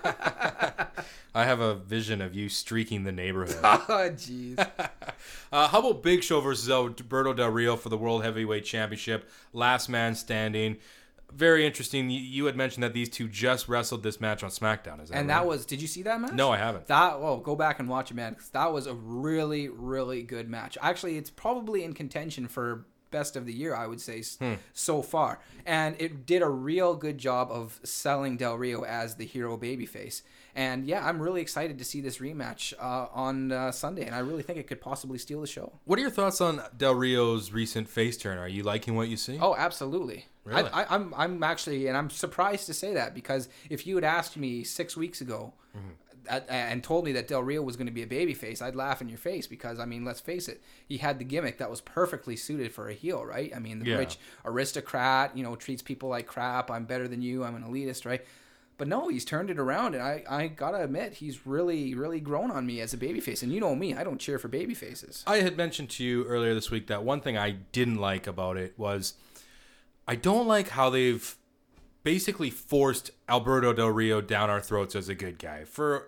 I have a vision of you streaking the neighborhood. Oh, jeez. How about Big Show versus Alberto Del Rio for the World Heavyweight Championship? Last man standing. Very interesting. You had mentioned that these two just wrestled this match on SmackDown. Is that right? And that was... Did you see that match? No, I haven't. Go back and watch it, man. Because that was a really, really good match. Actually, it's probably in contention for best of the year, I would say, so far. And it did a real good job of selling Del Rio as the hero babyface. And yeah, I'm really excited to see this rematch on Sunday, and I really think it could possibly steal the show. What are your thoughts on Del Rio's recent face turn? Are you liking what you see? Oh, absolutely. Really? I'm actually, and I'm surprised to say that, because if you had asked me 6 weeks ago and told me that Del Rio was going to be a babyface, I'd laugh in your face because, I mean, let's face it, he had the gimmick that was perfectly suited for a heel, right? I mean, the rich aristocrat, treats people like crap. I'm better than you. I'm an elitist, right? But no, he's turned it around, and I gotta admit, he's really, really grown on me as a babyface. And you know me, I don't cheer for babyfaces. I had mentioned to you earlier this week that one thing I didn't like about it was I don't like how they've basically forced Alberto Del Rio down our throats as a good guy.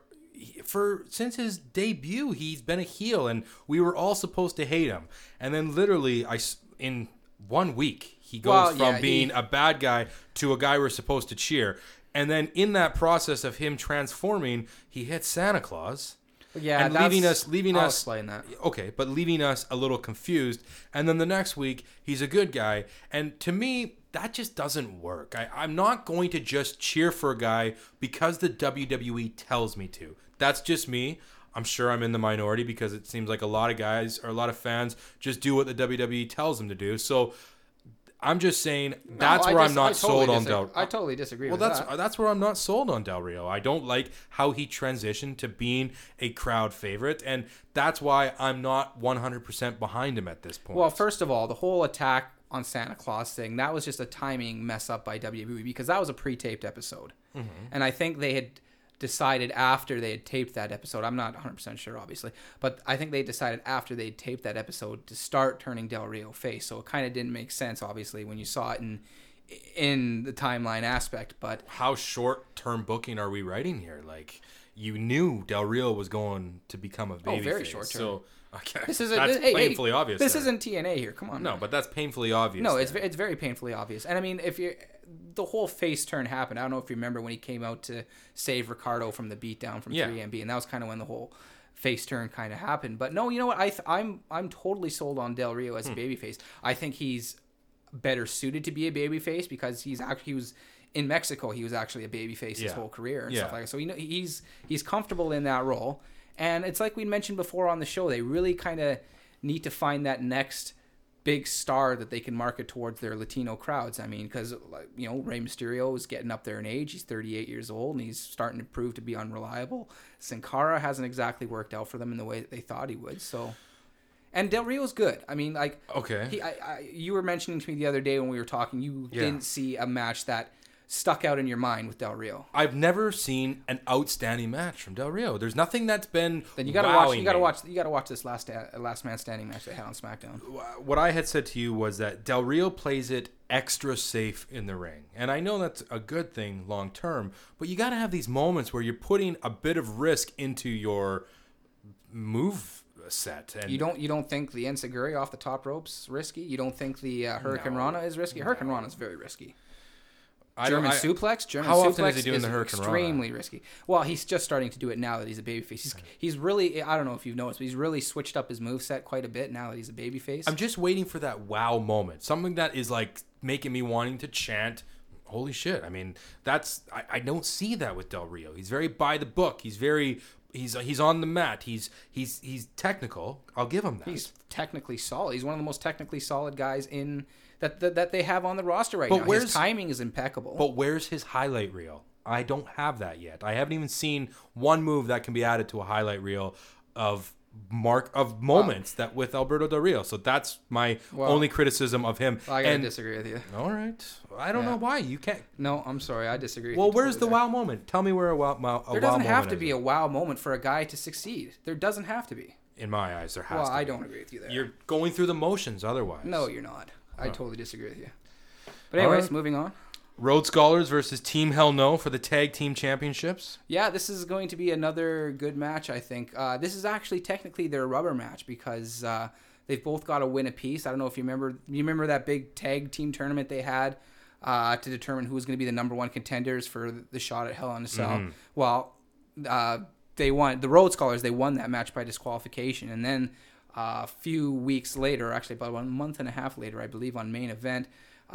Since his debut, he's been a heel, and we were all supposed to hate him. And then literally, in 1 week, he goes from being a bad guy to a guy we're supposed to cheer. And then in that process of him transforming, he hits Santa Claus. Yeah, and leaving us. I'll explain that. Okay, but leaving us a little confused. And then the next week, he's a good guy. And to me, that just doesn't work. I'm not going to just cheer for a guy because the WWE tells me to. That's just me. I'm sure I'm in the minority because it seems like a lot of guys or a lot of fans just do what the WWE tells them to do. So I'm just saying that's where I'm not sold on Del Rio. I totally disagree with that. Well, that's where I'm not sold on Del Rio. I don't like how he transitioned to being a crowd favorite, and that's why I'm not 100% behind him at this point. Well, first of all, the whole attack on Santa Claus thing, that was just a timing mess up by WWE because that was a pre-taped episode. Mm-hmm. And I think they had decided after they had taped that episode, I'm not 100% sure obviously, but I think they decided after they taped that episode to start turning Del Rio face. So it kind of didn't make sense obviously when you saw it in the timeline aspect. But how short-term booking are we writing here? Like, you knew Del Rio was going to become a babyface. Very short-term. So okay, that's painfully obvious. This isn't TNA here. Come on. No, but that's painfully obvious. No, it's very painfully obvious. And I mean, the whole face turn happened. I don't know if you remember when he came out to save Ricardo from the beatdown from 3MB, and that was kind of when the whole face turn kind of happened. But no, you know what? I'm totally sold on Del Rio as a babyface. I think he's better suited to be a babyface because he was in Mexico. He was actually a babyface his whole career and stuff like that. So he's comfortable in that role. And it's like we mentioned before on the show, they really kind of need to find that next big star that they can market towards their Latino crowds. I mean, because, you know, Rey Mysterio is getting up there in age. He's 38 years old, and he's starting to prove to be unreliable. Sin Cara hasn't exactly worked out for them in the way that they thought he would. So, and Del Rio's good. I mean, like, okay, you were mentioning to me the other day when we were talking, you didn't see a match that stuck out in your mind with Del Rio. I've never seen an outstanding match from Del Rio. There's nothing that's been. Then you gotta watch this last man standing match they had on SmackDown. What I had said to you was that Del Rio plays it extra safe in the ring, and I know that's a good thing long term. But you gotta have these moments where you're putting a bit of risk into your move set. And you don't think the Enziguri off the top rope's risky? You don't think the Hurricane Rana is risky? No. Hurricane Rana is very risky. German suplex how often is he doing the Hurricane Rana? Extremely risky. Well, he's just starting to do it now that he's a babyface. He's really, I don't know if you've noticed, but he's really switched up his moveset quite a bit now that he's a babyface. I'm just waiting for that wow moment. Something that is like making me wanting to chant, holy shit. I mean, I don't see that with Del Rio. He's very by the book. He's on the mat. He's technical. I'll give him that. He's technically solid. He's one of the most technically solid guys in that they have on the roster right now. His timing is impeccable. But where's his highlight reel? I don't have that yet. I haven't even seen one move that can be added to a highlight reel of moments that with Alberto Del Rio. So that's my only criticism of him. I gotta disagree with you. All right. I don't know why. You can't. No, I'm sorry. I disagree. Well, where's the wow moment? Tell me where a wow moment is. There doesn't have to be a wow moment for a guy to succeed. There doesn't have to be. In my eyes, there has to be. Well, I don't agree with you there. You're going through the motions otherwise. No, you're not. I totally disagree with you. But anyways, moving on. Road Scholars versus Team Hell No for the Tag Team Championships. Yeah, this is going to be another good match, I think. This is actually technically their rubber match because they've both got to win a piece. I don't know if you remember that big tag team tournament they had to determine who was going to be the number one contenders for the shot at Hell in a Cell. Mm-hmm. Well, they won. The Road Scholars, they won that match by disqualification. And then a few weeks later, actually about 1 month and a half later, I believe, on Main Event,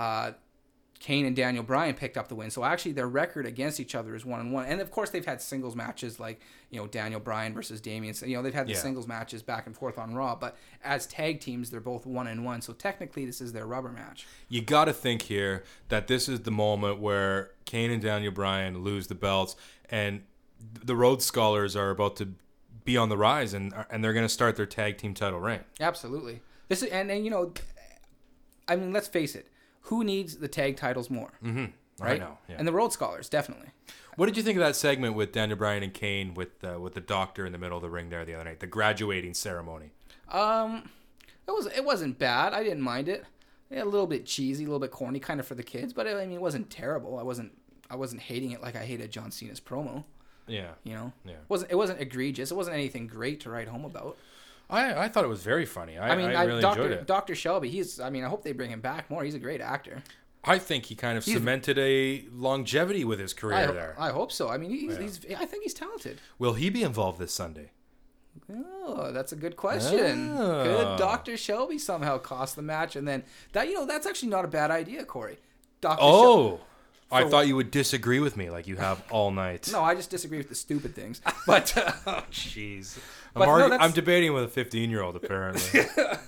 Kane and Daniel Bryan picked up the win. So actually their record against each other is 1-1. And of course they've had singles matches like, you know, Daniel Bryan versus Damian. You know, they've had the singles matches back and forth on Raw, but as tag teams, they're both 1-1. So technically this is their rubber match. You got to think here that this is the moment where Kane and Daniel Bryan lose the belts and the Road Scholars are about to be on the rise and they're going to start their tag team title reign. Absolutely. This is, and you know, I mean, let's face it. Who needs the tag titles more? Mm-hmm. right? I know. Yeah. And the Rhodes Scholars, definitely. What did you think of that segment with Daniel Bryan and Kane with the doctor in the middle of the ring there the other night, the graduating ceremony? It wasn't bad. I didn't mind it. Yeah, a little bit cheesy, a little bit corny, kind of for the kids, but I mean, it wasn't terrible. I wasn't hating it like I hated John Cena's promo. Yeah. You know? Yeah. It wasn't egregious. It wasn't anything great to write home about. I thought it was very funny. I really enjoyed it. Dr. Shelby, I hope they bring him back more. He's a great actor. I think he kind of cemented a longevity with his career there. I hope so. I mean, I think he's talented. Will he be involved this Sunday? Oh, that's a good question. Could Dr. Shelby somehow cost the match? And then that's actually not a bad idea, Corey. Shelby. I thought you would disagree with me like you have all night. No, I just disagree with the stupid things. But oh, jeez. I'm debating with a 15-year-old apparently.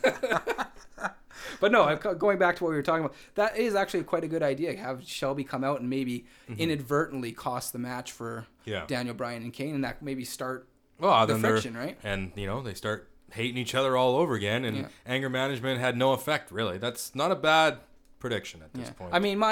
But no, going back to what we were talking about, that is actually quite a good idea. Have Shelby come out and maybe inadvertently cost the match for Daniel Bryan and Kane, and that maybe start the friction, right? And they start hating each other all over again, and anger management had no effect really. That's not a bad prediction at this point. I mean,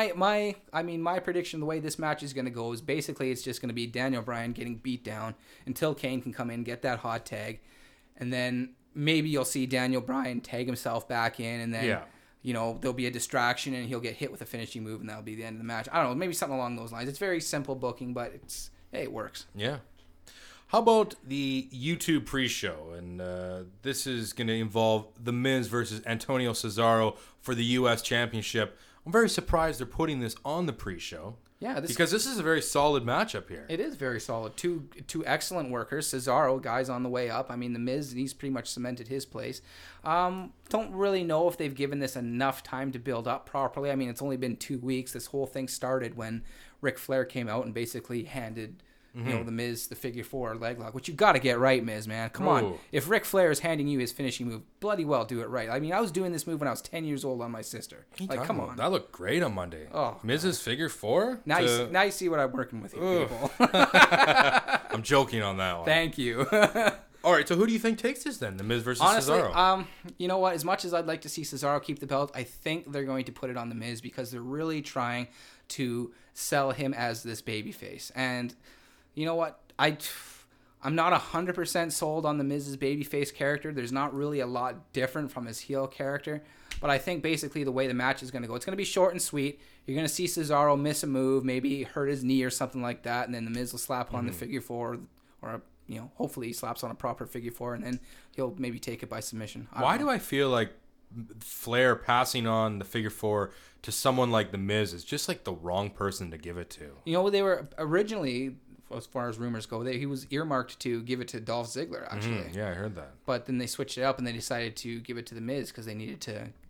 my prediction, the way this match is going to go is basically it's just going to be Daniel Bryan getting beat down until Kane can come in, get that hot tag, and then maybe you'll see Daniel Bryan tag himself back in, and then there'll be a distraction and he'll get hit with a finishing move, and that'll be the end of the match. I don't know, maybe something along those lines. It's very simple booking, but it works. Yeah. How about the YouTube pre-show? And this is going to involve The Miz versus Antonio Cesaro for the U.S. Championship. I'm very surprised they're putting this on the pre-show. Yeah, because this is a very solid matchup here. It is very solid. Two excellent workers. Cesaro, guys on the way up. I mean, The Miz, he's pretty much cemented his place. Don't really know if they've given this enough time to build up properly. I mean, it's only been 2 weeks. This whole thing started when Ric Flair came out and basically handed The Miz the figure 4 leg lock, which you got to get right, Miz, man. Come on. If Ric Flair is handing you his finishing move, bloody well do it right. I mean, I was doing this move when I was 10 years old on my sister. Come on. That looked great on Monday. Oh, Miz's figure 4? Now you see what I'm working with you people. I'm joking on that one. Thank you. All right, so who do you think takes this then? The Miz versus Cesaro? You know what? As much as I'd like to see Cesaro keep the belt, I think they're going to put it on The Miz because they're really trying to sell him as this babyface. And you know what? I'm not 100% sold on The Miz's babyface character. There's not really a lot different from his heel character. But I think basically the way the match is going to go, it's going to be short and sweet. You're going to see Cesaro miss a move, maybe hurt his knee or something like that, and then The Miz will slap on the figure 4, or hopefully he slaps on a proper figure 4, and then he'll maybe take it by submission. Why do I feel like Flair passing on the figure 4 to someone like The Miz is just like the wrong person to give it to? They were originally, as far as rumors go, he was earmarked to give it to Dolph Ziggler, actually. Yeah, I heard that. But then they switched it up and they decided to give it to The Miz because they needed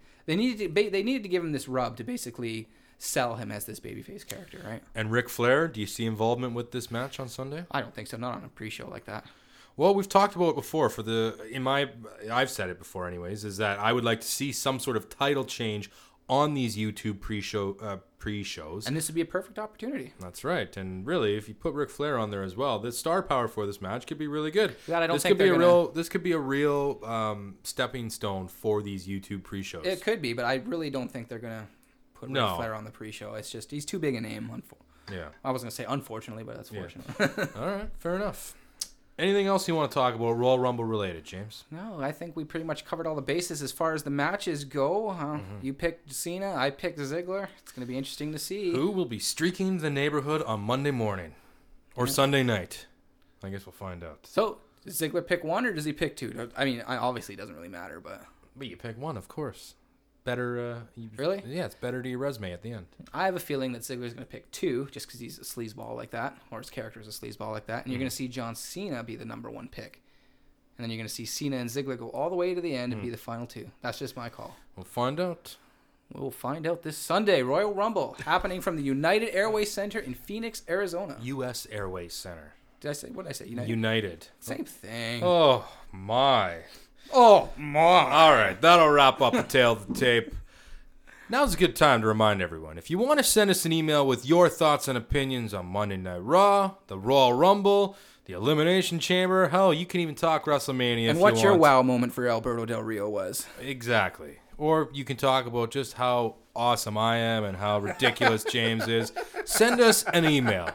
to give him this rub to basically sell him as this babyface character, right? And Ric Flair, do you see involvement with this match on Sunday? I don't think so. Not on a pre-show like that. Well, we've talked about it before. I've said it before, anyways. Is that I would like to see some sort of title change on these YouTube pre-shows. And this would be a perfect opportunity. That's right. And really, if you put Ric Flair on there as well, the star power for this match could be really good. This could be a real stepping stone for these YouTube pre-shows. It could be, but I really don't think they're going to put Ric Flair on the pre-show. It's just, he's too big a name. Yeah. I was going to say unfortunately, but that's fortunate. All right, fair enough. Anything else you want to talk about Royal Rumble related, James? No, I think we pretty much covered all the bases as far as the matches go. You picked Cena, I picked Ziggler. It's going to be interesting to see. Who will be streaking the neighborhood on Monday morning or Sunday night? I guess we'll find out. So, does Ziggler pick one or does he pick two? I mean, obviously it doesn't really matter, but you pick one, of course. Better. Really? Yeah, it's better to your resume at the end. I have a feeling that Ziggler's going to pick two just because he's a sleazeball like that, or his character is a sleazeball like that. And you're going to see John Cena be the number one pick. And then you're going to see Cena and Ziggler go all the way to the end and be the final two. That's just my call. We'll find out. We'll find out this Sunday. Royal Rumble happening from the United Airways Center in Phoenix, Arizona. U.S. Airways Center. What did I say? United? United. Same thing. Oh, my. Oh, my. All right, that'll wrap up the tail of the tape. Now's a good time to remind everyone, if you want to send us an email with your thoughts and opinions on Monday Night Raw, the Royal Rumble, the Elimination Chamber, hell, you can even talk WrestleMania and what your wow moment for Alberto Del Rio was. Exactly. Or you can talk about just how awesome I am and how ridiculous James is, send us an email.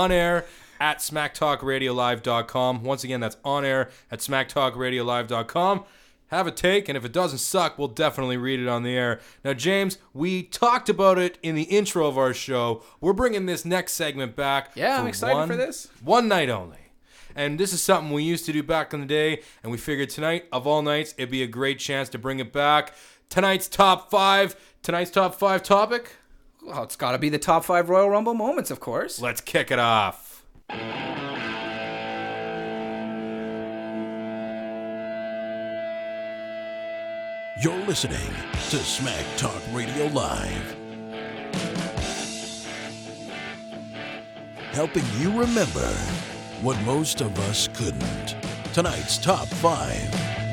onair@smacktalkradiolive.com. Once again, that's onair@smacktalkradiolive.com. Have a take, and if it doesn't suck, we'll definitely read it on the air. Now, James, we talked about it in the intro of our show. We're bringing this next segment back. Yeah, I'm excited for this. One night only. And this is something we used to do back in the day, and we figured tonight, of all nights, it'd be a great chance to bring it back. Tonight's top five topic? Well, it's got to be the top 5 Royal Rumble moments, of course. Let's kick it off. You're listening to Smack Talk Radio Live. Helping you remember what most of us couldn't. Tonight's top 5.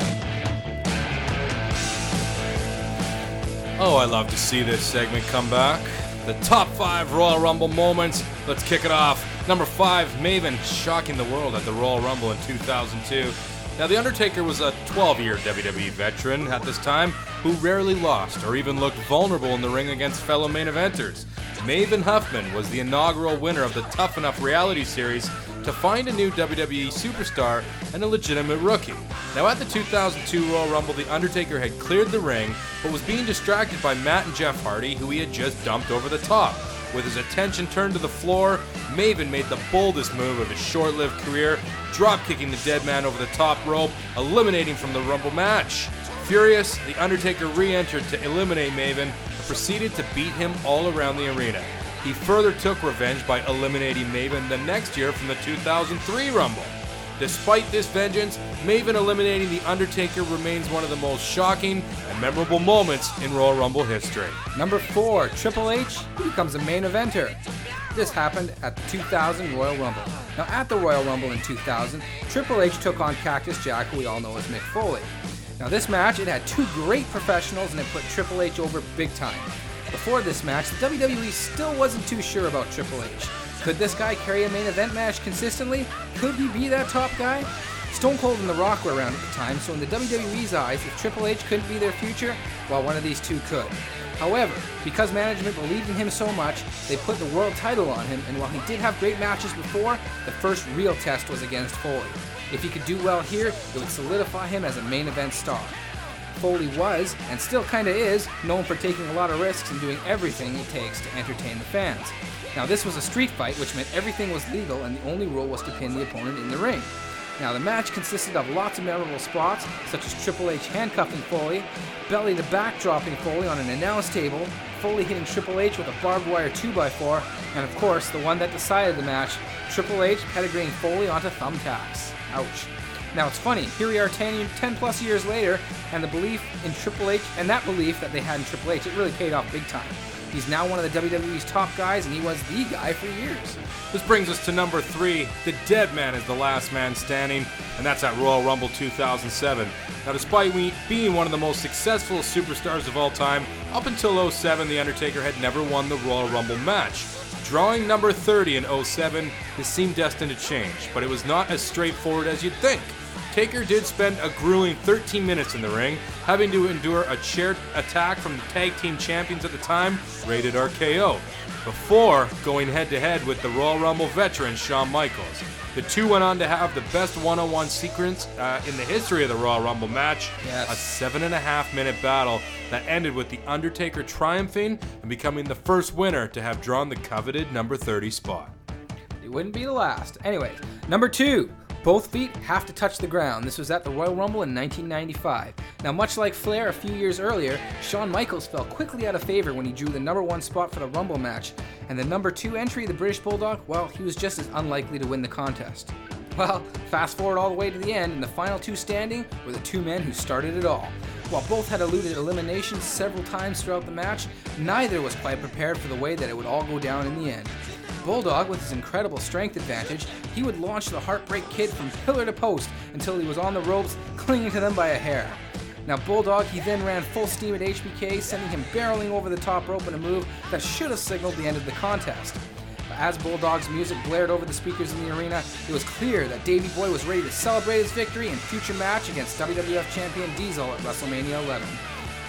Oh, I love to see this segment come back. The top 5 Royal Rumble moments. Let's kick it off. Number 5, Maven shocking the world at the Royal Rumble in 2002. Now, The Undertaker was a 12-year WWE veteran at this time who rarely lost or even looked vulnerable in the ring against fellow main eventers. Maven Huffman was the inaugural winner of the Tough Enough reality series to find a new WWE superstar and a legitimate rookie. Now, at the 2002 Royal Rumble, The Undertaker had cleared the ring, but was being distracted by Matt and Jeff Hardy, who he had just dumped over the top. With his attention turned to the floor, Maven made the boldest move of his short-lived career, drop-kicking the dead man over the top rope, eliminating from the Rumble match. Furious, The Undertaker re-entered to eliminate Maven and proceeded to beat him all around the arena. He further took revenge by eliminating Maven the next year from the 2003 Rumble. Despite this vengeance, Maven eliminating The Undertaker remains one of the most shocking and memorable moments in Royal Rumble history. Number 4, Triple H becomes a main eventer. This happened at the 2000 Royal Rumble. Now, at the Royal Rumble in 2000, Triple H took on Cactus Jack, who we all know as Mick Foley. Now, this match, it had 2 great professionals, and it put Triple H over big time. Before this match, the WWE still wasn't too sure about Triple H. Could this guy carry a main event match consistently? Could he be that top guy? Stone Cold and The Rock were around at the time, so in the WWE's eyes, if Triple H couldn't be their future, well, one of these two could. However, because management believed in him so much, they put the world title on him, and while he did have great matches before, the first real test was against Foley. If he could do well here, it would solidify him as a main event star. Foley was, and still kinda is, known for taking a lot of risks and doing everything it takes to entertain the fans. Now, this was a street fight, which meant everything was legal and the only rule was to pin the opponent in the ring. Now, the match consisted of lots of memorable spots, such as Triple H handcuffing Foley, belly-to-back dropping Foley on an announce table, Foley hitting Triple H with a barbed wire 2x4, and of course, the one that decided the match, Triple H pedigreeing Foley onto thumbtacks. Ouch. Now, it's funny, here we are 10 plus years later, and the belief in Triple H, and that belief that they had in Triple H, it really paid off big time. He's now one of the WWE's top guys, and he was the guy for years. This brings us to number 3. The dead man is the last man standing, and that's at Royal Rumble 2007. Now, despite being one of the most successful superstars of all time, up until 07, The Undertaker had never won the Royal Rumble match. Drawing number 30 in 07, this seemed destined to change, but it was not as straightforward as you'd think. Taker did spend a grueling 13 minutes in the ring, having to endure a chair attack from the tag team champions at the time, Rated RKO, before going head-to-head with the Royal Rumble veteran Shawn Michaels. The two went on to have the best one-on-one sequence in the history of the Royal Rumble match, yes. A 7.5-minute battle that ended with The Undertaker triumphing and becoming the first winner to have drawn the coveted number 30 spot. It wouldn't be the last. Anyway, number 2. Both feet have to touch the ground. This was at the Royal Rumble in 1995. Now, much like Flair a few years earlier, Shawn Michaels fell quickly out of favor when he drew the number 1 spot for the Rumble match, and the number 2 entry, the British Bulldog, well, he was just as unlikely to win the contest. Well, fast forward all the way to the end, and the final 2 standing were the 2 men who started it all. While both had eluded elimination several times throughout the match, neither was quite prepared for the way that it would all go down in the end. Bulldog, with his incredible strength advantage, he would launch the Heartbreak Kid from pillar to post until he was on the ropes, clinging to them by a hair. Now, Bulldog, he then ran full steam at HBK, sending him barreling over the top rope in a move that should have signaled the end of the contest. But as Bulldog's music blared over the speakers in the arena, it was clear that Davey Boy was ready to celebrate his victory and future match against WWF Champion Diesel at WrestleMania 11.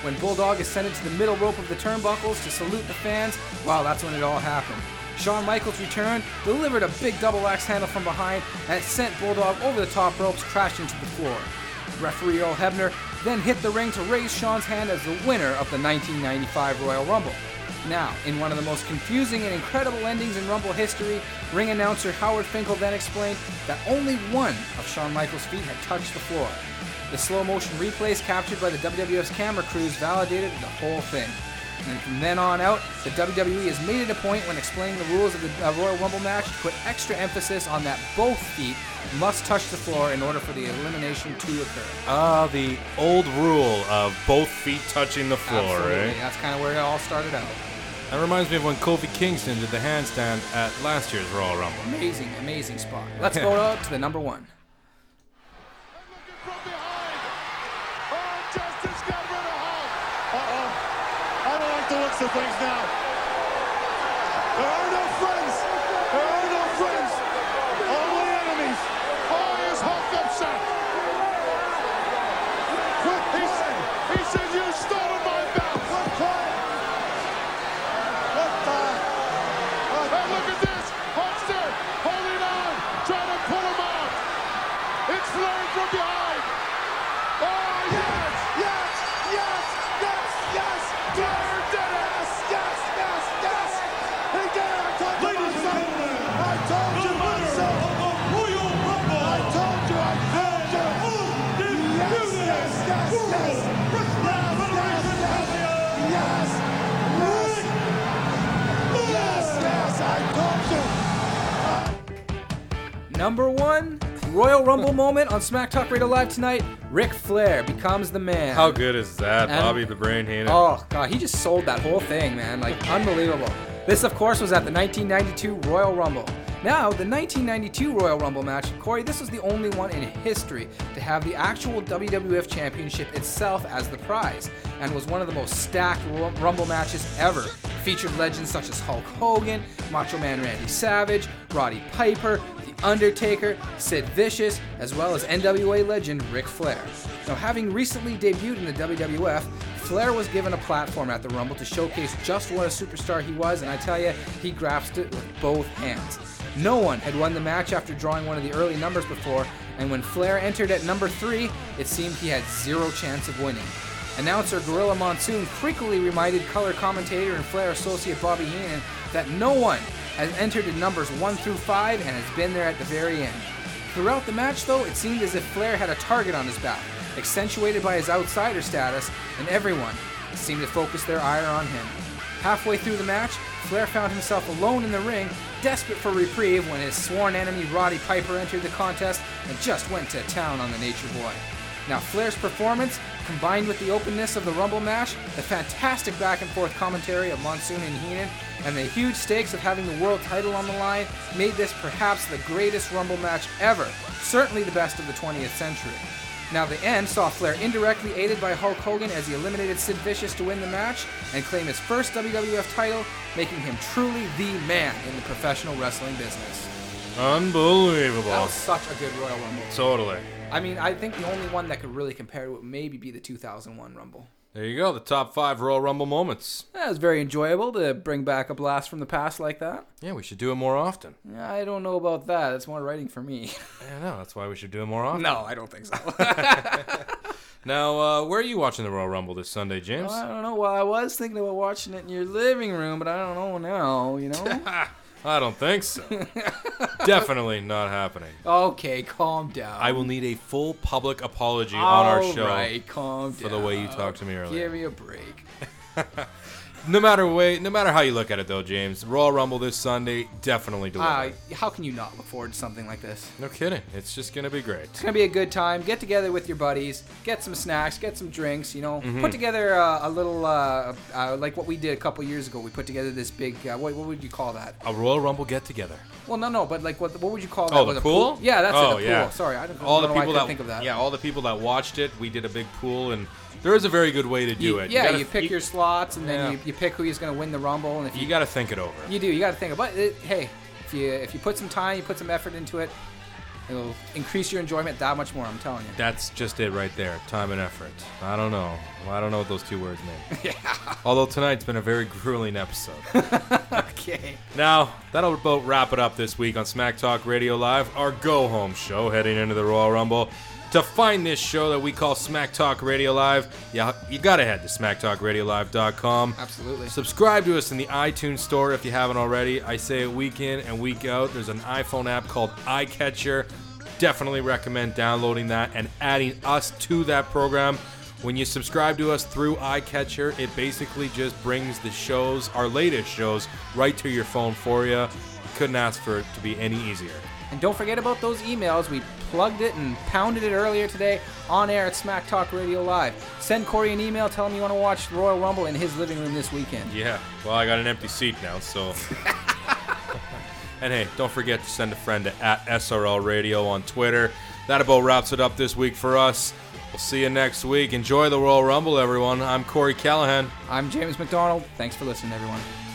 When Bulldog ascended to the middle rope of the turnbuckles to salute the fans, well, that's when it all happened. Shawn Michaels returned, delivered a big double axe handle from behind, and it sent Bulldog over the top ropes, crashing to the floor. Referee Earl Hebner then hit the ring to raise Shawn's hand as the winner of the 1995 Royal Rumble. Now, in one of the most confusing and incredible endings in Rumble history, ring announcer Howard Finkel then explained that only one of Shawn Michaels' feet had touched the floor. The slow motion replays captured by the WWF's camera crews validated the whole thing. And from then on out, the WWE has made it a point when explaining the rules of the Royal Rumble match to put extra emphasis on that both feet must touch the floor in order for the elimination to occur. The old rule of both feet touching the floor, Absolutely. right? That's kind of where it all started out. That reminds me of when Kofi Kingston did the handstand at last year's Royal Rumble. Amazing, amazing spot. Let's go out to the number one. Looks at things now. There are no friends. There are no friends. Only enemies. Oh, is Hulk upset? He said you stole my belt. Hey, look at this. Hulkster holding on, trying to pull him out. It's Flair from behind. Oh, yes, yes, yes, yes, yes. Flair. Number one Royal Rumble moment on Smack Talk Radio Live tonight. Ric Flair becomes the man. How good is that? And Bobby the Brain Heenan. Oh, God, he just sold that whole thing, man. Like, unbelievable. This, of course, was at the 1992 Royal Rumble. Now, the 1992 Royal Rumble match, Corey, this was the only one in history to have the actual WWF Championship itself as the prize, and was one of the most stacked Rumble matches ever. Featured legends such as Hulk Hogan, Macho Man Randy Savage, Roddy Piper, The Undertaker, Sid Vicious, as well as NWA legend Ric Flair. Now, having recently debuted in the WWF, Flair was given a platform at the Rumble to showcase just what a superstar he was, and I tell you, he grasped it with both hands. No one had won the match after drawing one of the early numbers before, and when Flair entered at number 3, it seemed he had zero chance of winning. Announcer Gorilla Monsoon frequently reminded color commentator and Flair associate Bobby Heenan that no one has entered in numbers 1 through 5 and has been there at the very end. Throughout the match, though, it seemed as if Flair had a target on his back, accentuated by his outsider status, and everyone seemed to focus their ire on him. Halfway through the match, Flair found himself alone in the ring, desperate for reprieve when his sworn enemy Roddy Piper entered the contest and just went to town on the Nature Boy. Now, Flair's performance, combined with the openness of the Rumble match, the fantastic back-and-forth commentary of Monsoon and Heenan, and the huge stakes of having the world title on the line, made this perhaps the greatest Rumble match ever, certainly the best of the 20th century. Now, the end saw Flair indirectly aided by Hulk Hogan as he eliminated Sid Vicious to win the match and claim his first WWF title, making him truly the man in the professional wrestling business. Unbelievable. That was such a good Royal Rumble. Totally. I mean, I think the only one that could really compare to it would maybe be the 2001 Rumble. There you go, the top 5 Royal Rumble moments. That was very enjoyable to bring back a blast from the past like that. Yeah, we should do it more often. I don't know about that. It's more writing for me. I know, that's why we should do it more often. No, I don't think so. Now, where are you watching the Royal Rumble this Sunday, James? Well, I don't know. Well, I was thinking about watching it in your living room, but I don't know now, you know? I don't think so. Definitely not happening. Okay, calm down. I will need a full public apology on our show. Alright, calm down. For the way you talked to me earlier. Give me a break. No matter how you look at it, though, James, Royal Rumble this Sunday, definitely deliver. How can you not look forward to something like this? No kidding. It's just going to be great. It's going to be a good time. Get together with your buddies. Get some snacks. Get some drinks, you know. Mm-hmm. Put together a little, like what we did a couple years ago. We put together this big, what would you call that? A Royal Rumble get-together. Well, no, but like what would you call that? Oh, the pool? Yeah, that's it, the yeah. pool. Sorry, I don't know why I couldn't think of that. Yeah, all the people that watched it, we did a big pool, and there is a very good way to do it. Yeah, you pick your slots, and then you pick who's going to win the Rumble. And if you got to think it over. You do. You got to think about it. Hey, if you put some time, you put some effort into it, It'll increase your enjoyment that much more, I'm telling you. That's just it right there. Time and effort. I don't know what those two words mean. Yeah. Although tonight's been a very grueling episode. Okay. Now, that'll about wrap it up this week on Smack Talk Radio Live, our go-home show heading into the Royal Rumble. To find this show that we call Smack Talk Radio Live, you gotta head to smacktalkradiolive.com. Absolutely. Subscribe to us in the iTunes store if you haven't already. I say it week in and week out. There's an iPhone app called iCatcher. Definitely recommend downloading that and adding us to that program. When you subscribe to us through iCatcher, it basically just brings the shows, our latest shows, right to your phone for you. You couldn't ask for it to be any easier. And don't forget about those emails. We plugged it and pounded it earlier today on air at Smack Talk Radio Live. Send Corey an email. Tell him you want to watch Royal Rumble in his living room this weekend. Yeah. Well, I got an empty seat now, so... And hey, don't forget to send a friend to @SRL Radio on Twitter. That about wraps it up this week for us. We'll see you next week. Enjoy the Royal Rumble, everyone. I'm Corey Callahan. I'm James McDonald. Thanks for listening, everyone.